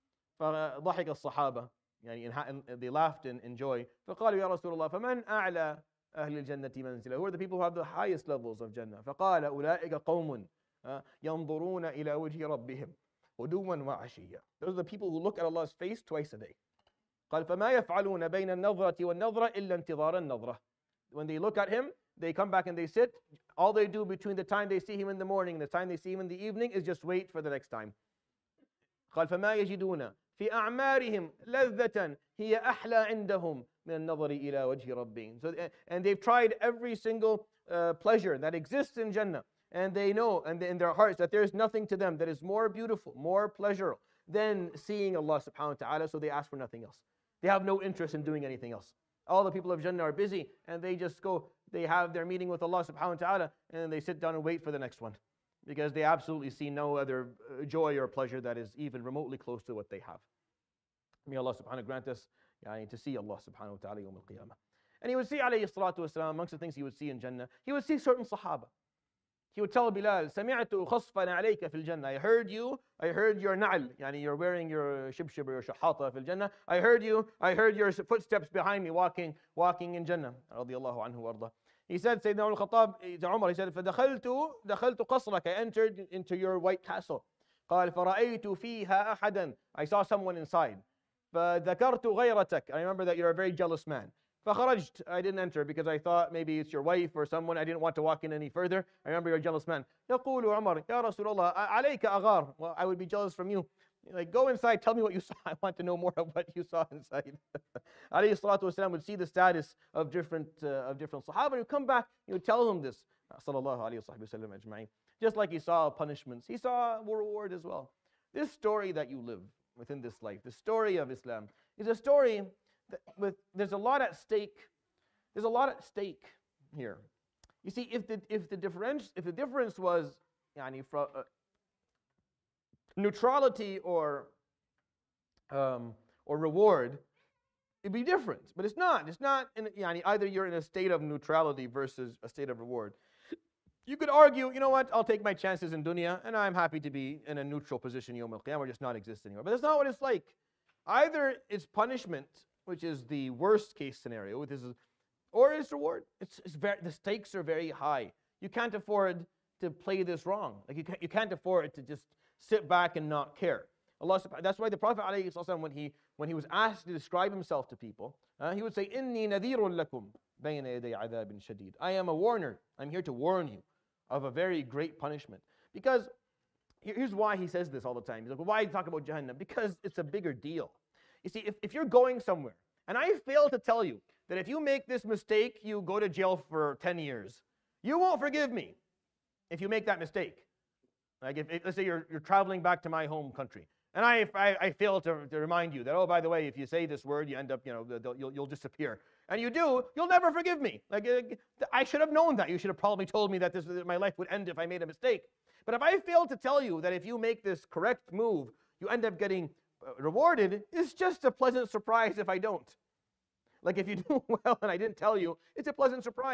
فضحك الصحابة. They laughed in joy. فقالوا يا رسول الله فمن أعلى أهل الجنة منزلا. Who are the people who have the highest levels of Jannah? فقال أولئك قوم ينظرون إلى وجه ربهم غدوا وعشيا. Those are the people who look at Allah's face twice a day. قال فما يفعلون بين النظرة والنظرة إلا انتظار النظرة. When they look at him, they come back and they sit. All they do between the time they see him in the morning and the time they see him in the evening is just wait for the next time. قال فما يجدون في أعمارهم لذة هي أحلى عندهم من النظر إلى وجه ربهم. So, and they've tried every single pleasure that exists in Jannah. And they know in their hearts that there is nothing to them that is more beautiful, more pleasurable than seeing Allah subhanahu wa ta'ala, so they ask for nothing else. They have no interest in doing anything else. All the people of Jannah are busy and they just go, they have their meeting with Allah subhanahu wa ta'ala and they sit down and wait for the next one because they absolutely see no other joy or pleasure that is even remotely close to what they have. May Allah subhanahu wa ta'ala grant us to see Allah subhanahu wa ta'ala yawm al-qiyamah. And he would see alayhi salatu wasalam, amongst the things he would see in Jannah, he would see certain Sahaba. He would tell Bilal, سمعت خصفا عليك في الجنة. I heard your na'al, you're wearing your shibshib or your shahata في الجنة. I heard your footsteps behind me walking in Jannah. رضي الله عنه وارضاه. He said, Sayyidina al-Khattab to Umar, he said, فدخلت قصرك. I entered into your white castle. قال فرأيت فيها أحدا. I saw someone inside. فذكرت غيرتك. I remember that you're a very jealous man. فخرجت. I didn't enter because I thought maybe it's your wife or someone. I didn't want to walk in any further. I remember you're a jealous man. يقول عمر يا رسول الله عليك أغار. Well, I would be jealous from you. Like, go inside, tell me what you saw. I want to know more of what you saw inside. Alayhi salatu wasalam would see the status of different Sahaba. He would come back, he would tell them this. Sallallahu alayhi wa sallam ajma'in. Just like he saw punishments, he saw reward as well. This story that you live within this life, the story of Islam, is a story there's a lot at stake. There's a lot at stake here. You see, if the difference was from neutrality or reward, it'd be different. But it's not. It's not. Either you're in a state of neutrality versus a state of reward. You could argue, you know what? I'll take my chances in dunya, and I'm happy to be in a neutral position yawm al-qiyamah, or just not exist anymore. But that's not what it's like. Either it's punishment, which is the worst case scenario, or it's reward. The stakes are very high. You can't afford to play this wrong. Like you can't afford to just sit back and not care. That's why the Prophet ﷺ, when he was asked to describe himself to people, he would say, "Inni nadhirun lakum bayna yaday adhabin shadid." I am a warner. I'm here to warn you of a very great punishment. Because here's why he says this all the time. He's like, well, why talk about Jahannam? Because it's a bigger deal. You see, if you're going somewhere, and I fail to tell you that if you make this mistake, you go to jail for 10 years, you won't forgive me if you make that mistake. Like let's say you're traveling back to my home country, and I fail to remind you that, oh, by the way, if you say this word, you end up, you'll disappear. And you do, you'll never forgive me. Like I should have known that. You should have probably told me that my life would end if I made a mistake. But if I fail to tell you that if you make this correct move, you end up getting rewarded, it's just a pleasant surprise if I don't. Like if you do well and I didn't tell you, it's a pleasant surprise.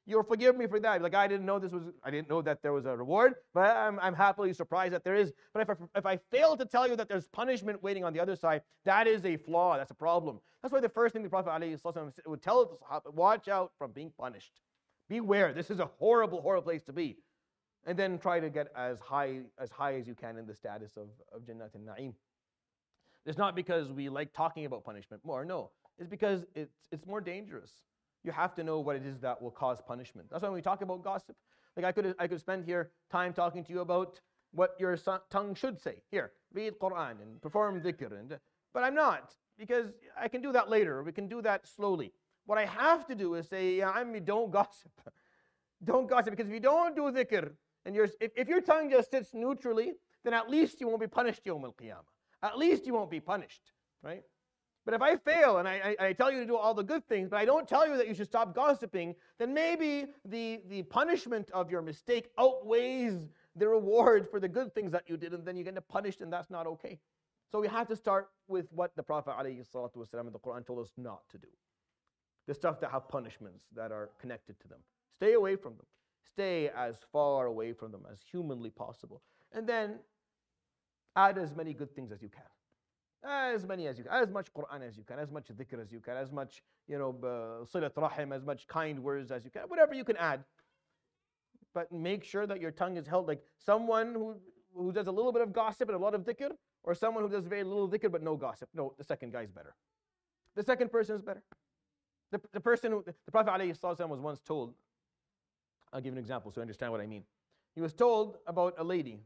You'll forgive me for that. Like, I didn't know that there was a reward, but I'm happily surprised that there is. But if I fail to tell you that there's punishment waiting on the other side, that is a flaw. That's a problem. That's why the first thing the Prophet ﷺ would tell the Sahaba, watch out from being punished. Beware. This is a horrible, horrible place to be. And then try to get as high as you can in the status of Jannat al-Na'im. It's not because we like talking about punishment more. No. It's because it's more dangerous. You have to know what it is that will cause punishment. That's why when we talk about gossip, like I could spend here time talking to you about what your tongue should say. Here, read Quran and perform dhikr. But I'm not, because I can do that later. We can do that slowly. What I have to do is say, Ya Ammi, don't gossip. Don't gossip, because if you don't do dhikr, and if your tongue just sits neutrally, then at least you won't be punished Yawm al-Qiyamah. At least you won't be punished, right? But if I fail and I tell you to do all the good things, but I don't tell you that you should stop gossiping, then maybe the punishment of your mistake outweighs the reward for the good things that you did, and then you get punished, and that's not okay. So we have to start with what the Prophet ﷺ in the Quran told us not to do. The stuff that have punishments that are connected to them. Stay away from them. Stay as far away from them as humanly possible. And then add as many good things as you can. As many as you can, as much Quran as you can, as much dhikr as you can, as much, silat rahim, as much kind words as you can, whatever you can add. But make sure that your tongue is held, like someone who does a little bit of gossip and a lot of dhikr, or someone who does very little dhikr but no gossip. No, the second guy is better. The second person is better. The person who, the Prophet ﷺ was once told, I'll give an example so you understand what I mean. He was told about a lady.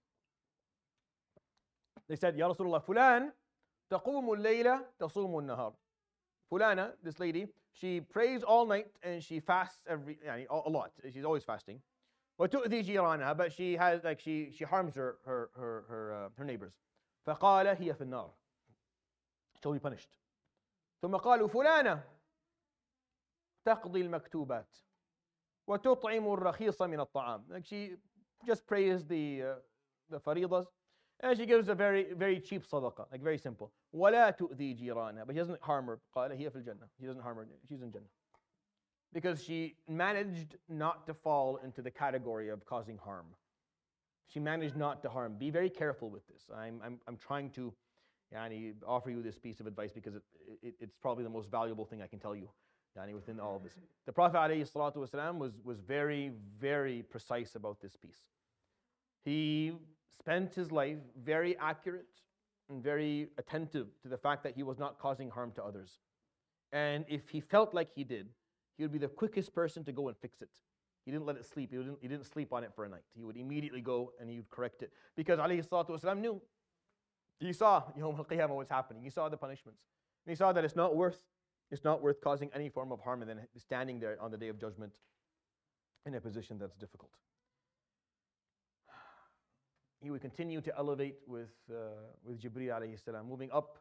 They said, Ya Rasulullah, Fulan, taqumu al-layla, tasumu al-nahar. Fulana, this lady, she prays all night and she fasts a lot. She's always fasting. وَتُؤْذِي جِيرَانَهَا, but she has, she harms her neighbors. فَقَالَ هِيَ فِي النَّارِ. She'll be punished. ثم قالوا فلانة تقضي المكتوبات وتطعم الرخيص من الطعام. Like she just prays the faridas, and she gives a very, very cheap sadaqah, like very simple. ولا تؤذي جيرانها, but she doesn't harm her. قال هي في الجنة. She doesn't harm her. She's in Jannah. Because she managed not to fall into the category of causing harm. She managed not to harm. Be very careful with this. I'm trying to offer you this piece of advice because it's probably the most valuable thing I can tell you within all of this. The Prophet ﷺ was very, very precise about this piece. He spent his life very accurate and very attentive to the fact that he was not causing harm to others. And if he felt like he did, he would be the quickest person to go and fix it. He didn't let it sleep. He didn't sleep on it for a night. He would immediately go and he would correct it. Because ﷺ knew. He saw Yawm al-Qiyamah what's happening. He saw the punishments. And he saw that it's not worth causing any form of harm and then standing there on the Day of Judgment in a position that's difficult. He would continue to elevate with Jibreel alayhi salam, moving up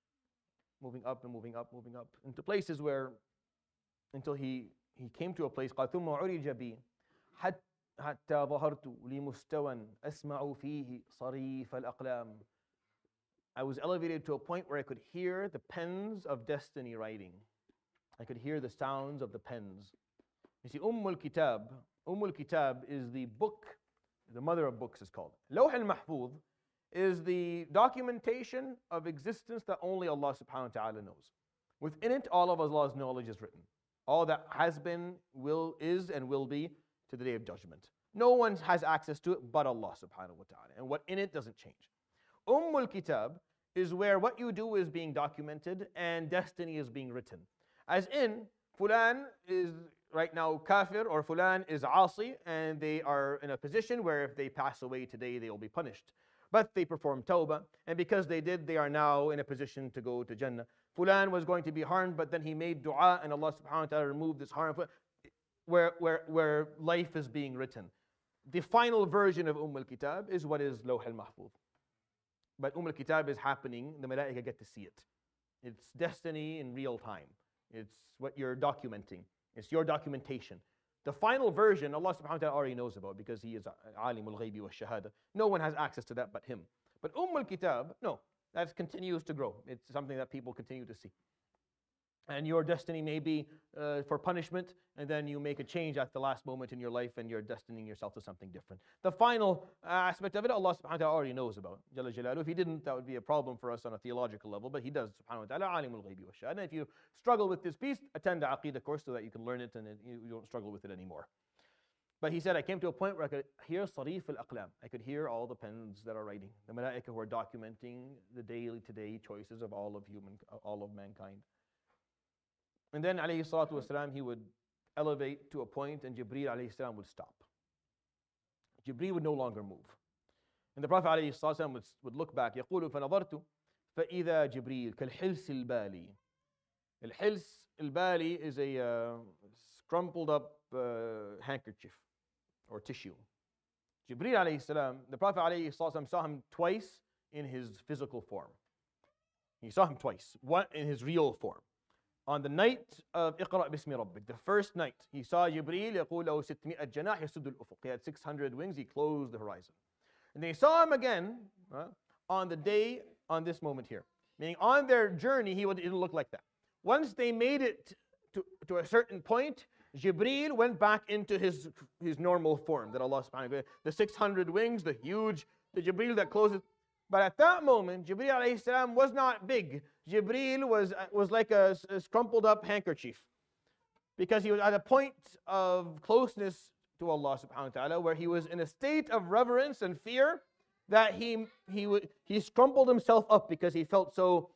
into places where, until he came to a place قال ثم عرج بي حتى ظهرت لمستوى أسمع فيه صريف الأقلام. I was elevated to a point where I could hear the pens of destiny writing. I could hear the sounds of the pens. You see, Al-Kitab is the book, the mother of books is called. Lawh al-Mahfuz is the documentation of existence that only Allah subhanahu wa ta'ala knows. Within it, all of Allah's knowledge is written. All that has been, is, and will be to the Day of Judgment. No one has access to it but Allah subhanahu wa ta'ala. And what in it doesn't change. Al-Kitab is where what you do is being documented and destiny is being written. As in, Fulan is right now kafir or Fulan is asi, and they are in a position where if they pass away today, they will be punished. But they perform tawbah, and because they did, they are now in a position to go to Jannah. Fulan was going to be harmed, but then he made dua, and Allah subhanahu wa ta'ala removed this harm, where life is being written. The final version of Al-Kitab is what is Lawh al-Mahfuz. But Al-Kitab is happening, the Malaika get to see it. It's destiny in real time. It's what you're documenting. It's your documentation. The final version, Allah subhanahu wa ta'ala already knows about because He is Alimul Ghaybi wa Shahada. No one has access to that but Him. But Kitab, no, that continues to grow. It's something that people continue to see. and your destiny may be for punishment, and then you make a change at the last moment in your life and you're destining yourself to something different. The final aspect of it, Allah subhanahu wa ta'ala already knows about. Jalla Jalaluhu. If He didn't, that would be a problem for us on a theological level, but He does, subhanahu wa ta'ala, alimul ghaybi wa shahada. If you struggle with this piece, attend the Aqeedah course so that you can learn it and you don't struggle with it anymore. But he said, I came to a point where I could hear sarif al-aqlam. I could hear all the pens that are writing, the malaika who are documenting the day-to-day choices of all of mankind. And then alayhi salatu wasalam, he would elevate to a point and Jibreel alayhi salam would stop. Jibreel would no longer move. And the Prophet alayhi salatu wasalam would look back. يقول فنظرت فإذا جبريل كالحلس البالي. الحلس البالي is a crumpled up handkerchief or tissue. Jibreel alayhi salam, the Prophet alayhi salam saw him twice in his physical form. He saw him twice, one in his real form. On the night of Iqra' bismi rabbik, the first night, he saw Jibreel يقول له 600 جناح يسد الأفق. He had 600 wings, he closed the horizon. And they saw him again on the day, on this moment here. Meaning on their journey, it didn't look like that. Once they made it to a certain point, Jibreel went back into his normal form that Allah subhanahu wa ta'ala, the 600 wings, the Jibreel that closes. But at that moment, Jibreel alayhi salam was not big. Jibreel was like a crumpled up handkerchief. Because he was at a point of closeness to Allah subhanahu wa ta'ala where he was in a state of reverence and fear that he crumpled himself up because he felt so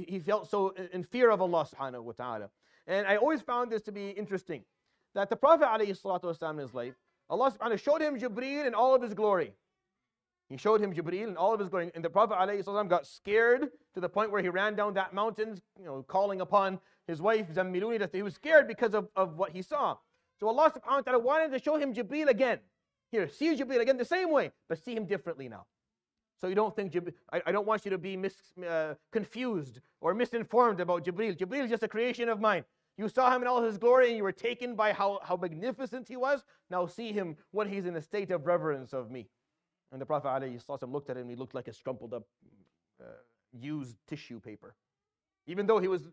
in fear of Allah subhanahu wa ta'ala. And I always found this to be interesting, that the Prophet alayhi salatu wasalam in his life, Allah subhanahu wa ta'ala showed him Jibreel in all of his glory. He showed him Jibreel in all of his glory. And the Prophet alayhi salatu wasalam got scared to the point where he ran down that mountain, calling upon his wife, Zammiluni, that he was scared because of what he saw. So Allah subhanahu wa ta'ala wanted to show him Jibreel again. Here, see Jibreel again the same way, but see him differently now. So you don't think, I don't want you to be confused or misinformed about Jibreel. Jibreel is just a creation of mine. You saw him in all his glory and you were taken by how magnificent he was. Now see him when he's in a state of reverence of me. And the Prophet ﷺ looked at him and he looked like a crumpled up, used tissue paper. Even though he was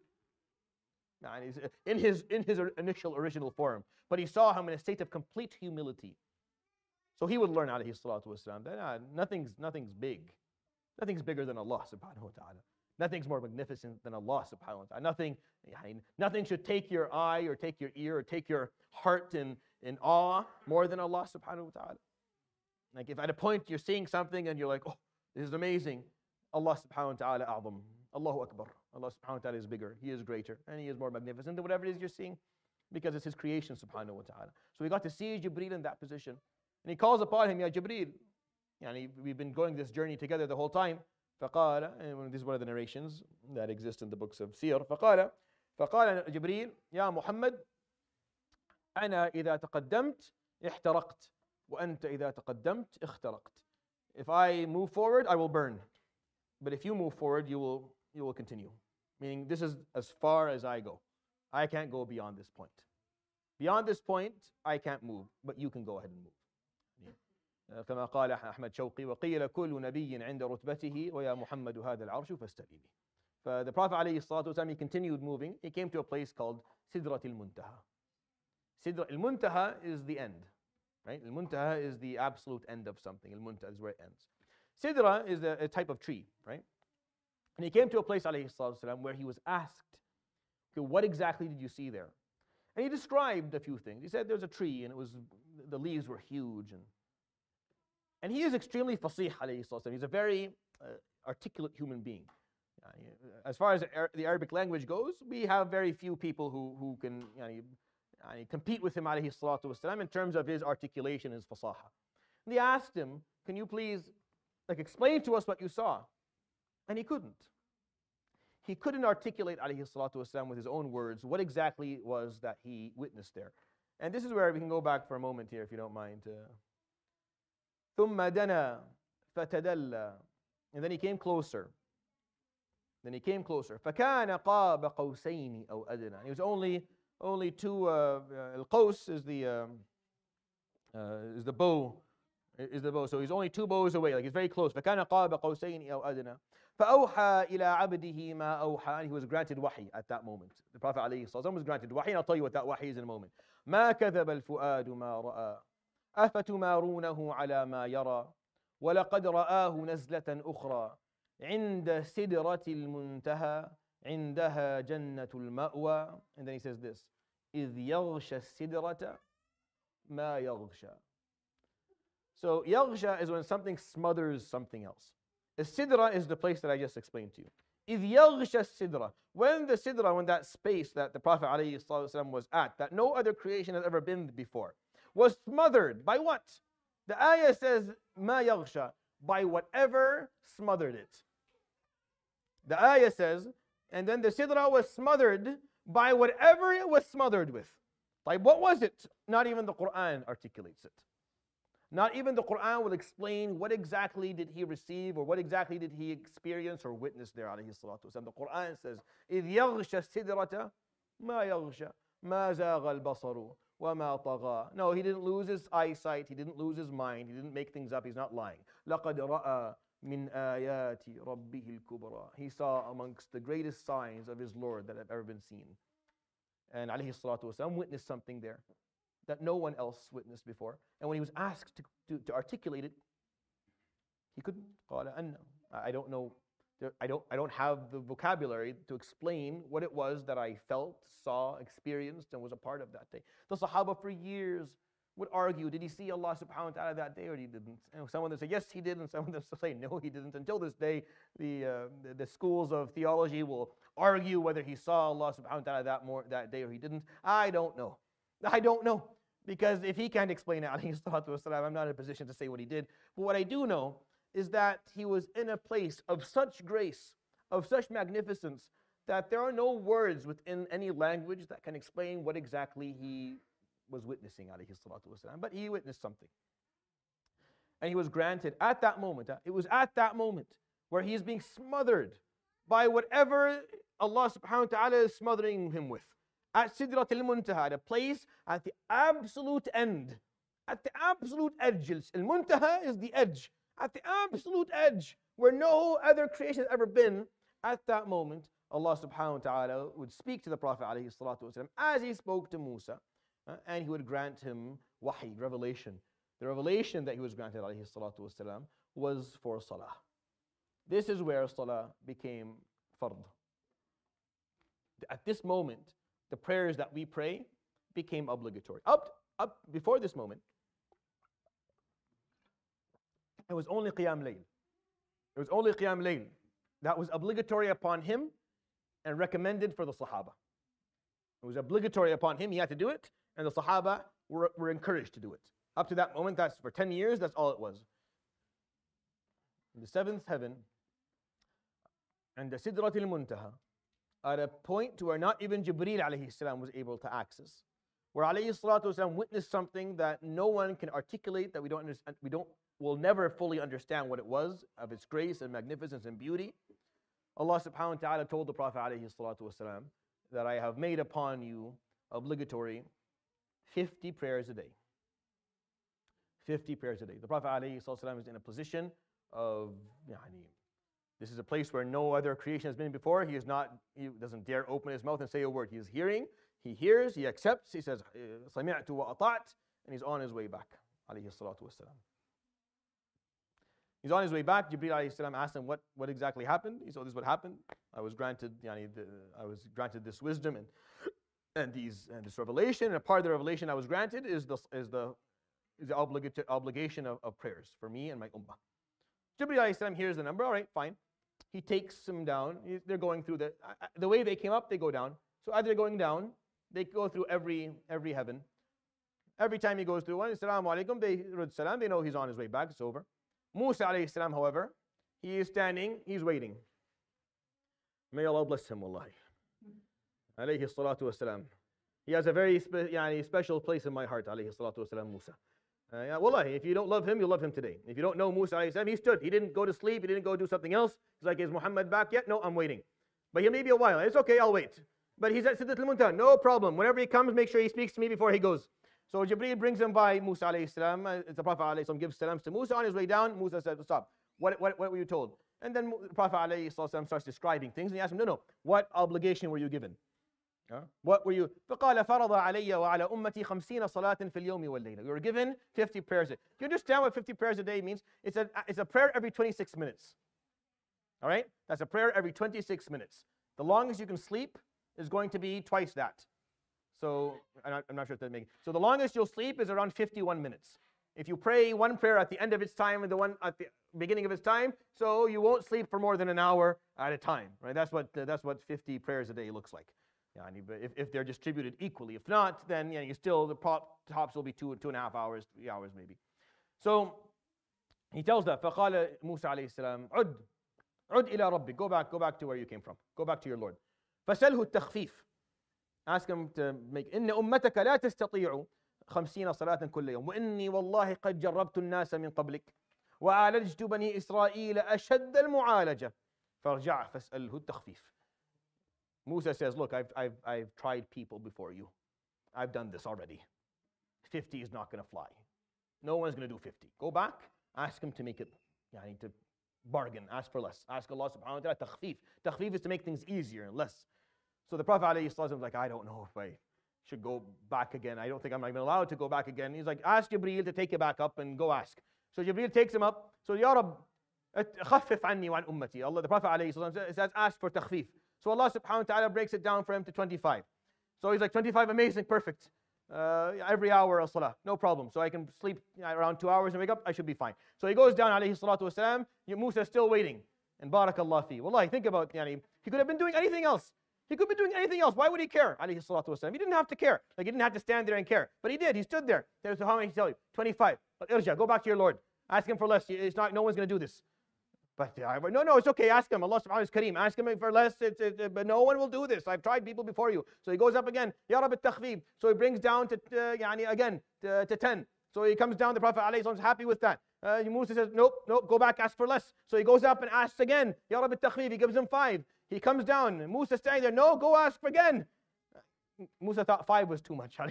in his initial original form. But he saw him in a state of complete humility. So he would learn alayhi salatu wasalam that nothing's big. Nothing's bigger than Allah subhanahu wa ta'ala. Nothing's more magnificent than Allah subhanahu wa ta'ala. Nothing should take your eye or take your ear or take your heart in awe more than Allah subhanahu wa ta'ala. Like if at a point you're seeing something and you're like, oh, this is amazing. Allah subhanahu wa ta'ala a'zam. Allahu Akbar. Allah subhanahu wa ta'ala is bigger. He is greater. And He is more magnificent than whatever it is you're seeing. Because it's His creation subhanahu wa ta'ala. So we got to see Jibreel in that position. And he calls upon him, Ya Jibreel. We've been going this journey together the whole time. فقال, and this is one of the narrations that exist in the books of Siyar. فقال جبريل يا محمد أنا إذا تقدمت احترقت وأنت إذا تقدمت اخترقت. If I move forward, I will burn. But if you move forward, you will continue. Meaning this is as far as I go. I can't go beyond this point. Beyond this point, I can't move, but you can go ahead and move. كما قال أحمد شوقي وقيل كل نبي عند رتبته ويا محمد هذا العرش فاستوي به. So the Prophet عليه الصلاة والسلام, he continued moving. He came to a place called Sidrat al-Muntaha. Sidrat al-Muntaha is the end, right? Al-Muntaha is the absolute end of something. Al-Muntaha is where it ends. Sidra is a type of tree, right? And he came to a place عليه الصلاة والسلام where he was asked, okay, what exactly did you see there? And he described a few things. He said there's a tree and the leaves were huge and he is extremely fasih alayhi sallam. He's a very articulate human being. As far as the Arabic language goes, we have very few people who can compete with him alayhi salatu wasalam in terms of his articulation, his fasaha. And they asked him, can you please explain to us what you saw? And he couldn't. He couldn't articulate alayhi salatu wasalam with his own words what exactly it was that he witnessed there. And this is where we can go back for a moment here, if you don't mind. ثم دنا فتدلى. And then he came closer. فكان قاب قوسين أو أدنى. He was only two. القوس is the bow. So he's only two bows away. Like he's very close. فكان قاب قوسين أو أدنى. فأوحى إلى عبده ما أوحى. And he was granted wahi at that moment. The Prophet ﷺ was granted wahi, and I'll tell you what that wahi is in a moment. ما كذب الفؤاد ما رأى أفتمارونه على ما يرى ولقد رآه نزلة أخرى عند سدرة المنتهى عندها جنة المأوى. And then he says this: إذ يغشى السدرة ما يغشى. So يغشى is when something smothers something else. The sidra is the place that I just explained to you. إذ يغشى السدرة. When the sidra, when that space that the Prophet ﷺ was at, that no other creation has ever been before, was smothered by what? The ayah says ما يغشى, by whatever smothered it. The ayah says, and then the sidra was smothered by whatever it was smothered with. Like, what was it? Not even the Quran articulates it. Not even the Quran will explain what exactly did he receive or what exactly did he experience or witness there, alayhi salatu wasalam. The Quran says, إِذْ يَغْشَى السِّدْرَةَ مَا يَغْشَى مَا زَاغَ الْبَصَرُ وَمَا طَغَى. No, he didn't lose his eyesight, he didn't lose his mind, he didn't make things up, he's not lying. لَقَدْ رَأَى مِنْ آيَاتِ رَبِّهِ الْكُبْرَى. He saw amongst the greatest signs of his Lord that have ever been seen. And alayhi salatu wasalam witnessed something there that no one else witnessed before. And when he was asked to articulate it, he couldn't. I don't know. I don't have the vocabulary to explain what it was that I felt, saw, experienced, and was a part of that day. The Sahaba for years would argue, did he see Allah subhanahu wa ta'ala that day or he didn't? And some of them say, yes, he did, and some of them say, no, he didn't. Until this day, the schools of theology will argue whether he saw Allah subhanahu wa ta'ala that day or he didn't. I don't know. I don't know. Because if he can't explain it, alayhi salatu wasalam, I'm not in a position to say what he did. But what I do know is that he was in a place of such grace, of such magnificence, that there are no words within any language that can explain what exactly he was witnessing, alayhi salatu wasalam. But he witnessed something. And he was granted at that moment, it was at that moment where he is being smothered by whatever Allah subhanahu wa ta'ala is smothering him with. At Sidrat al-Muntaha, a place at the absolute end, at the absolute edge. Al-Muntaha is the edge. At the absolute edge, where no other creation has ever been, at that moment, Allah subhanahu wa ta'ala would speak to the Prophet alayhi salatu wasalam as he spoke to Musa, and he would grant him wahi, revelation. The revelation that he was granted alayhi salatu wasalam was for salah. This is where salah became fard. At this moment, the prayers that we pray became obligatory. Up before this moment, it was only Qiyam Layl. It was only Qiyam Layl that was obligatory upon him and recommended for the Sahaba. It was obligatory upon him, he had to do it, and the Sahaba were encouraged to do it. Up to that moment, that's for 10 years, that's all it was. In the seventh heaven, and the Sidrat al-Muntaha, at a point to where not even Jibreel alayhi salam was able to access, where alayhi salatu wasalam witnessed something that no one can articulate, that we don't understand, will never fully understand what it was, of its grace and magnificence and beauty. Allah subhanahu wa ta'ala told the Prophet alayhi salatu wasalam that I have made upon you obligatory 50 prayers a day. 50 prayers a day. The Prophet alayhi salatu wasalam is in a position of, this is a place where no other creation has been before. He doesn't dare open his mouth and say a word. He is hearing, he hears, he accepts, he says, سَمِعْتُ وَأَطَعْتُ, and he's on his way back, alayhi salatu wasalam. He's on his way back. Jibreel alayhi salam asked him what exactly happened. He said, this is what happened. I was granted this wisdom and this revelation. And a part of the revelation I was granted is the obligation of prayers for me and my ummah. Jibreel alayhi salam hears the number. All right, fine. He takes him down. They're going through the way they came up, they go down. So as they're going down, they go through every heaven. Every time he goes through one, Assalamu alaikum, they read salam, they know he's on his way back, it's over. Musa alayhi salam, however, he is standing, he's waiting. May Allah bless him, wallahi. Alayhi salatu wasalam. He has a very special place in my heart, alayhi salatu wasalam, Musa. Wallahi, if you don't love him, you'll love him today. If you don't know Musa alayhi salam, he stood. He didn't go to sleep, he didn't go do something else. He's like, is Muhammad back yet? No, I'm waiting. But he may be a while. It's okay, I'll wait. But he's at Sidrat al-Muntaha, no problem. Whenever he comes, make sure he speaks to me before he goes. So Jibreel brings him by Musa alayhi salam. The Prophet alayhi salam gives salams to Musa. On his way down, Musa said, stop. What were you told? And then the Prophet ﷺ starts describing things, and he asks him, no, what obligation were you given? What were you? فقال فرض علي وعلى أمتي 50 صلاة في اليوم والليلة. We were given 50 prayers a day. Do you understand what 50 prayers a day means? It's a prayer every 26 minutes. All right? That's a prayer every 26 minutes. The longest you can sleep is going to be twice that. So, I'm not sure if that makes sense. So the longest you'll sleep is around 51 minutes. If you pray one prayer at the end of its time and the one at the beginning of its time, so you won't sleep for more than an hour at a time, right? That's what 50 prayers a day looks like. If they're distributed equally. If not, then you still, the tops will be 2.5 hours, 3 hours maybe. So he tells that, فقال موسى عليه السلام عد إلى ربك. Go back to where you came from. Go back to your Lord. فسله التخفيف. Ask him to make إن أمتك لا تستطيع 50 صلاة كل يوم وإني والله قد جربت الناس من قبلك وعالجت بني إسرائيل أشد المعالجة فارجع فاسأله التخفيف. Musa says, look, I've tried people before you. I've done this already. 50 is not going to fly. No one's going to do 50. Go back, ask him to make it, I need to bargain, ask for less. Ask Allah subhanahu wa ta'ala takhfif. Takhfif is to make things easier and less. So the Prophet ﷺ was like, I don't know if I should go back again. I don't think I'm even allowed to go back again. He's like, ask Jibreel to take you back up and go ask. So Jibreel takes him up. So Ya Rab, khaffif anni wa an ummati. Allah, the Prophet ﷺ says, ask for takhfif. So Allah subhanahu wa ta'ala breaks it down for him to 25. So he's like, 25, amazing, perfect. Every hour of salah, no problem. So I can sleep around 2 hours and wake up, I should be fine. So he goes down, alayhi salatu wasalam. Musa is still waiting. And barakallah fi. Wallahi, think about, he could have been doing anything else. He could be doing anything else. Why would he care? Alayhi salatu wasalam. He didn't have to care. Like, he didn't have to stand there and care. But he did. He stood there. So how many did he tell you? 25. Irja, go back to your Lord. Ask him for less. It's not, no one's going to do this. But no, it's okay. Ask him. Allah subhanahu wa ta'ala is Kareem. Ask him for less. But no one will do this. I've tried people before you. So he goes up again. Ya Rab al-Takhfif. So he brings down to again to 10. So he comes down. The Prophet ﷺ is happy with that. Musa says, nope, go back. Ask for less. So he goes up and asks again. Ya Rab al-Takhfif. He gives him 5. He comes down. Musa standing there. No, go ask again. Musa thought 5 was too much.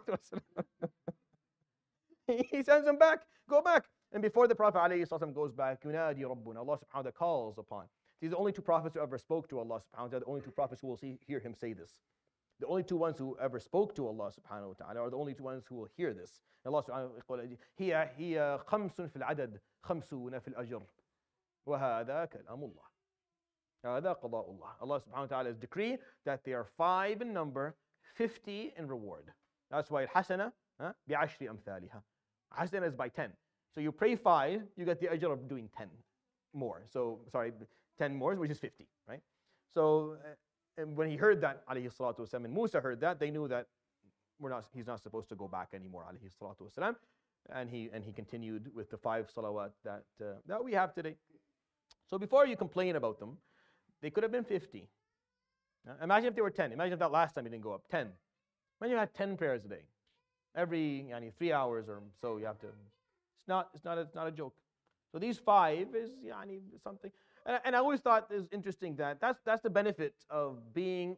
He sends him back. Go back. And before the Prophet ﷺ goes back, Yunadi Rabbuna, Allah subhanahu wa ta'ala calls upon. These are the only 2 prophets who ever spoke to Allah subhanahu wa ta'ala, the only 2 prophets who will hear him say this. The only 2 ones who ever spoke to Allah subhanahu wa ta'ala are the only 2 ones who will hear this. And Allah subhanahu wa ta'ala, هي 5 في العدد 50 في الأجر وهذا كلام الله. هذا قضاء الله. Allah subhanahu wa ta'ala has decreed that they are 5 in number, 50 in reward. That's why al-hasana bi'ashri amthaliha. Hasana is by 10. So you pray 5, you get the ajr of doing 10 more. So, 10 more, which is 50, right? So, and when he heard that, alayhi salatu wasalam, and Musa heard that, they knew that he's not supposed to go back anymore, alayhi salatu wasalam. And he continued with the 5 salawat that we have today. So before you complain about them, they could have been 50. Imagine if they were 10. Imagine if that last time it didn't go up, 10. Imagine you had 10 prayers a day. Every 3 hours or so you have to. It's not a joke. So these 5 is something. And I always thought it was interesting that that's the benefit of being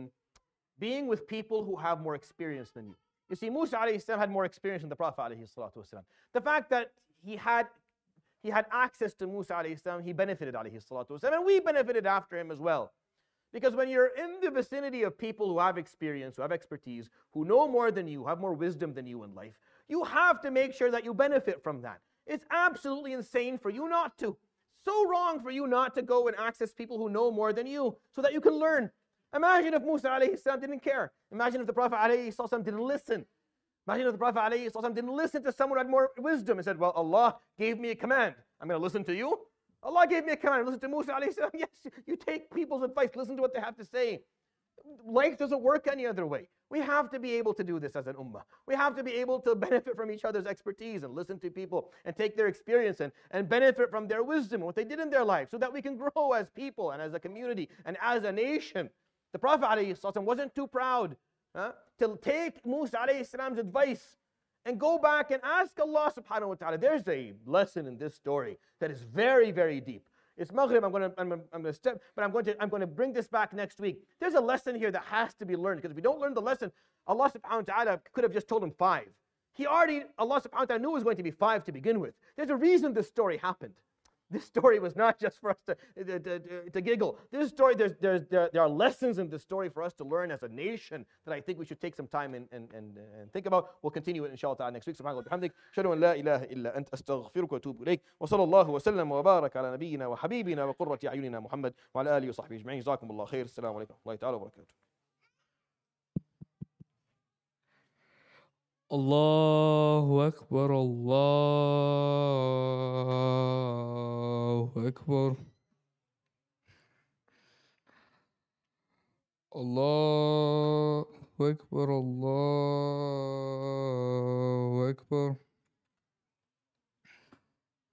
with people who have more experience than you. You see, Musa alayhi salam had more experience than the Prophet alayhi salatu wasalam. The fact that he had access to Musa alayhi salam, he benefited alayhi salatu wasalam, and we benefited after him as well. Because when you're in the vicinity of people who have experience, who have expertise, who know more than you, have more wisdom than you in life, you have to make sure that you benefit from that. It's absolutely insane for you not to. So wrong for you not to go and access people who know more than you so that you can learn. Imagine if Musa alayhi salam didn't care. Imagine if the Prophet alayhi salam didn't listen. Imagine if the Prophet alayhi salam didn't listen to someone who had more wisdom and said, well, Allah gave me a command. I'm going to listen to you. Allah gave me a command. Listen to Musa alayhi salam. Yes, you take people's advice. Listen to what they have to say. Life doesn't work any other way. We have to be able to do this as an ummah. We have to be able to benefit from each other's expertise and listen to people and take their experience and benefit from their wisdom and what they did in their life so that we can grow as people and as a community and as a nation. The Prophet ﷺ wasn't too proud to take Musa ﷺ's advice and go back and ask Allah subhanahu wa ta'ala. There's a lesson in this story that is very, very deep. It's Maghrib, I'm going to step, but I'm going to bring this back next week. There's a lesson here that has to be learned, because if we don't learn the lesson, Allah subhanahu wa ta'ala could have just told him 5. Allah subhanahu wa ta'ala knew it was going to be 5 to begin with. There's a reason this story happened. This story was not just for us to giggle. This story, there are lessons in this story for us to learn as a nation that I think we should take some time and think about. We'll continue it inshallah ta'ala next week. سبحانك وبحمدك أشهد أن لا إله إلا أنت أستغفرك وأتوب إليك وصلى الله وسلم وبارك على نبينا وحبيبنا وقرة أعيننا محمد وعلى آله وصحبه أجمعين. جزاكم الله خير. السلام عليكم ورحمة الله تعالى وبركاته. الله أكبر الله أكبر الله أكبر الله أكبر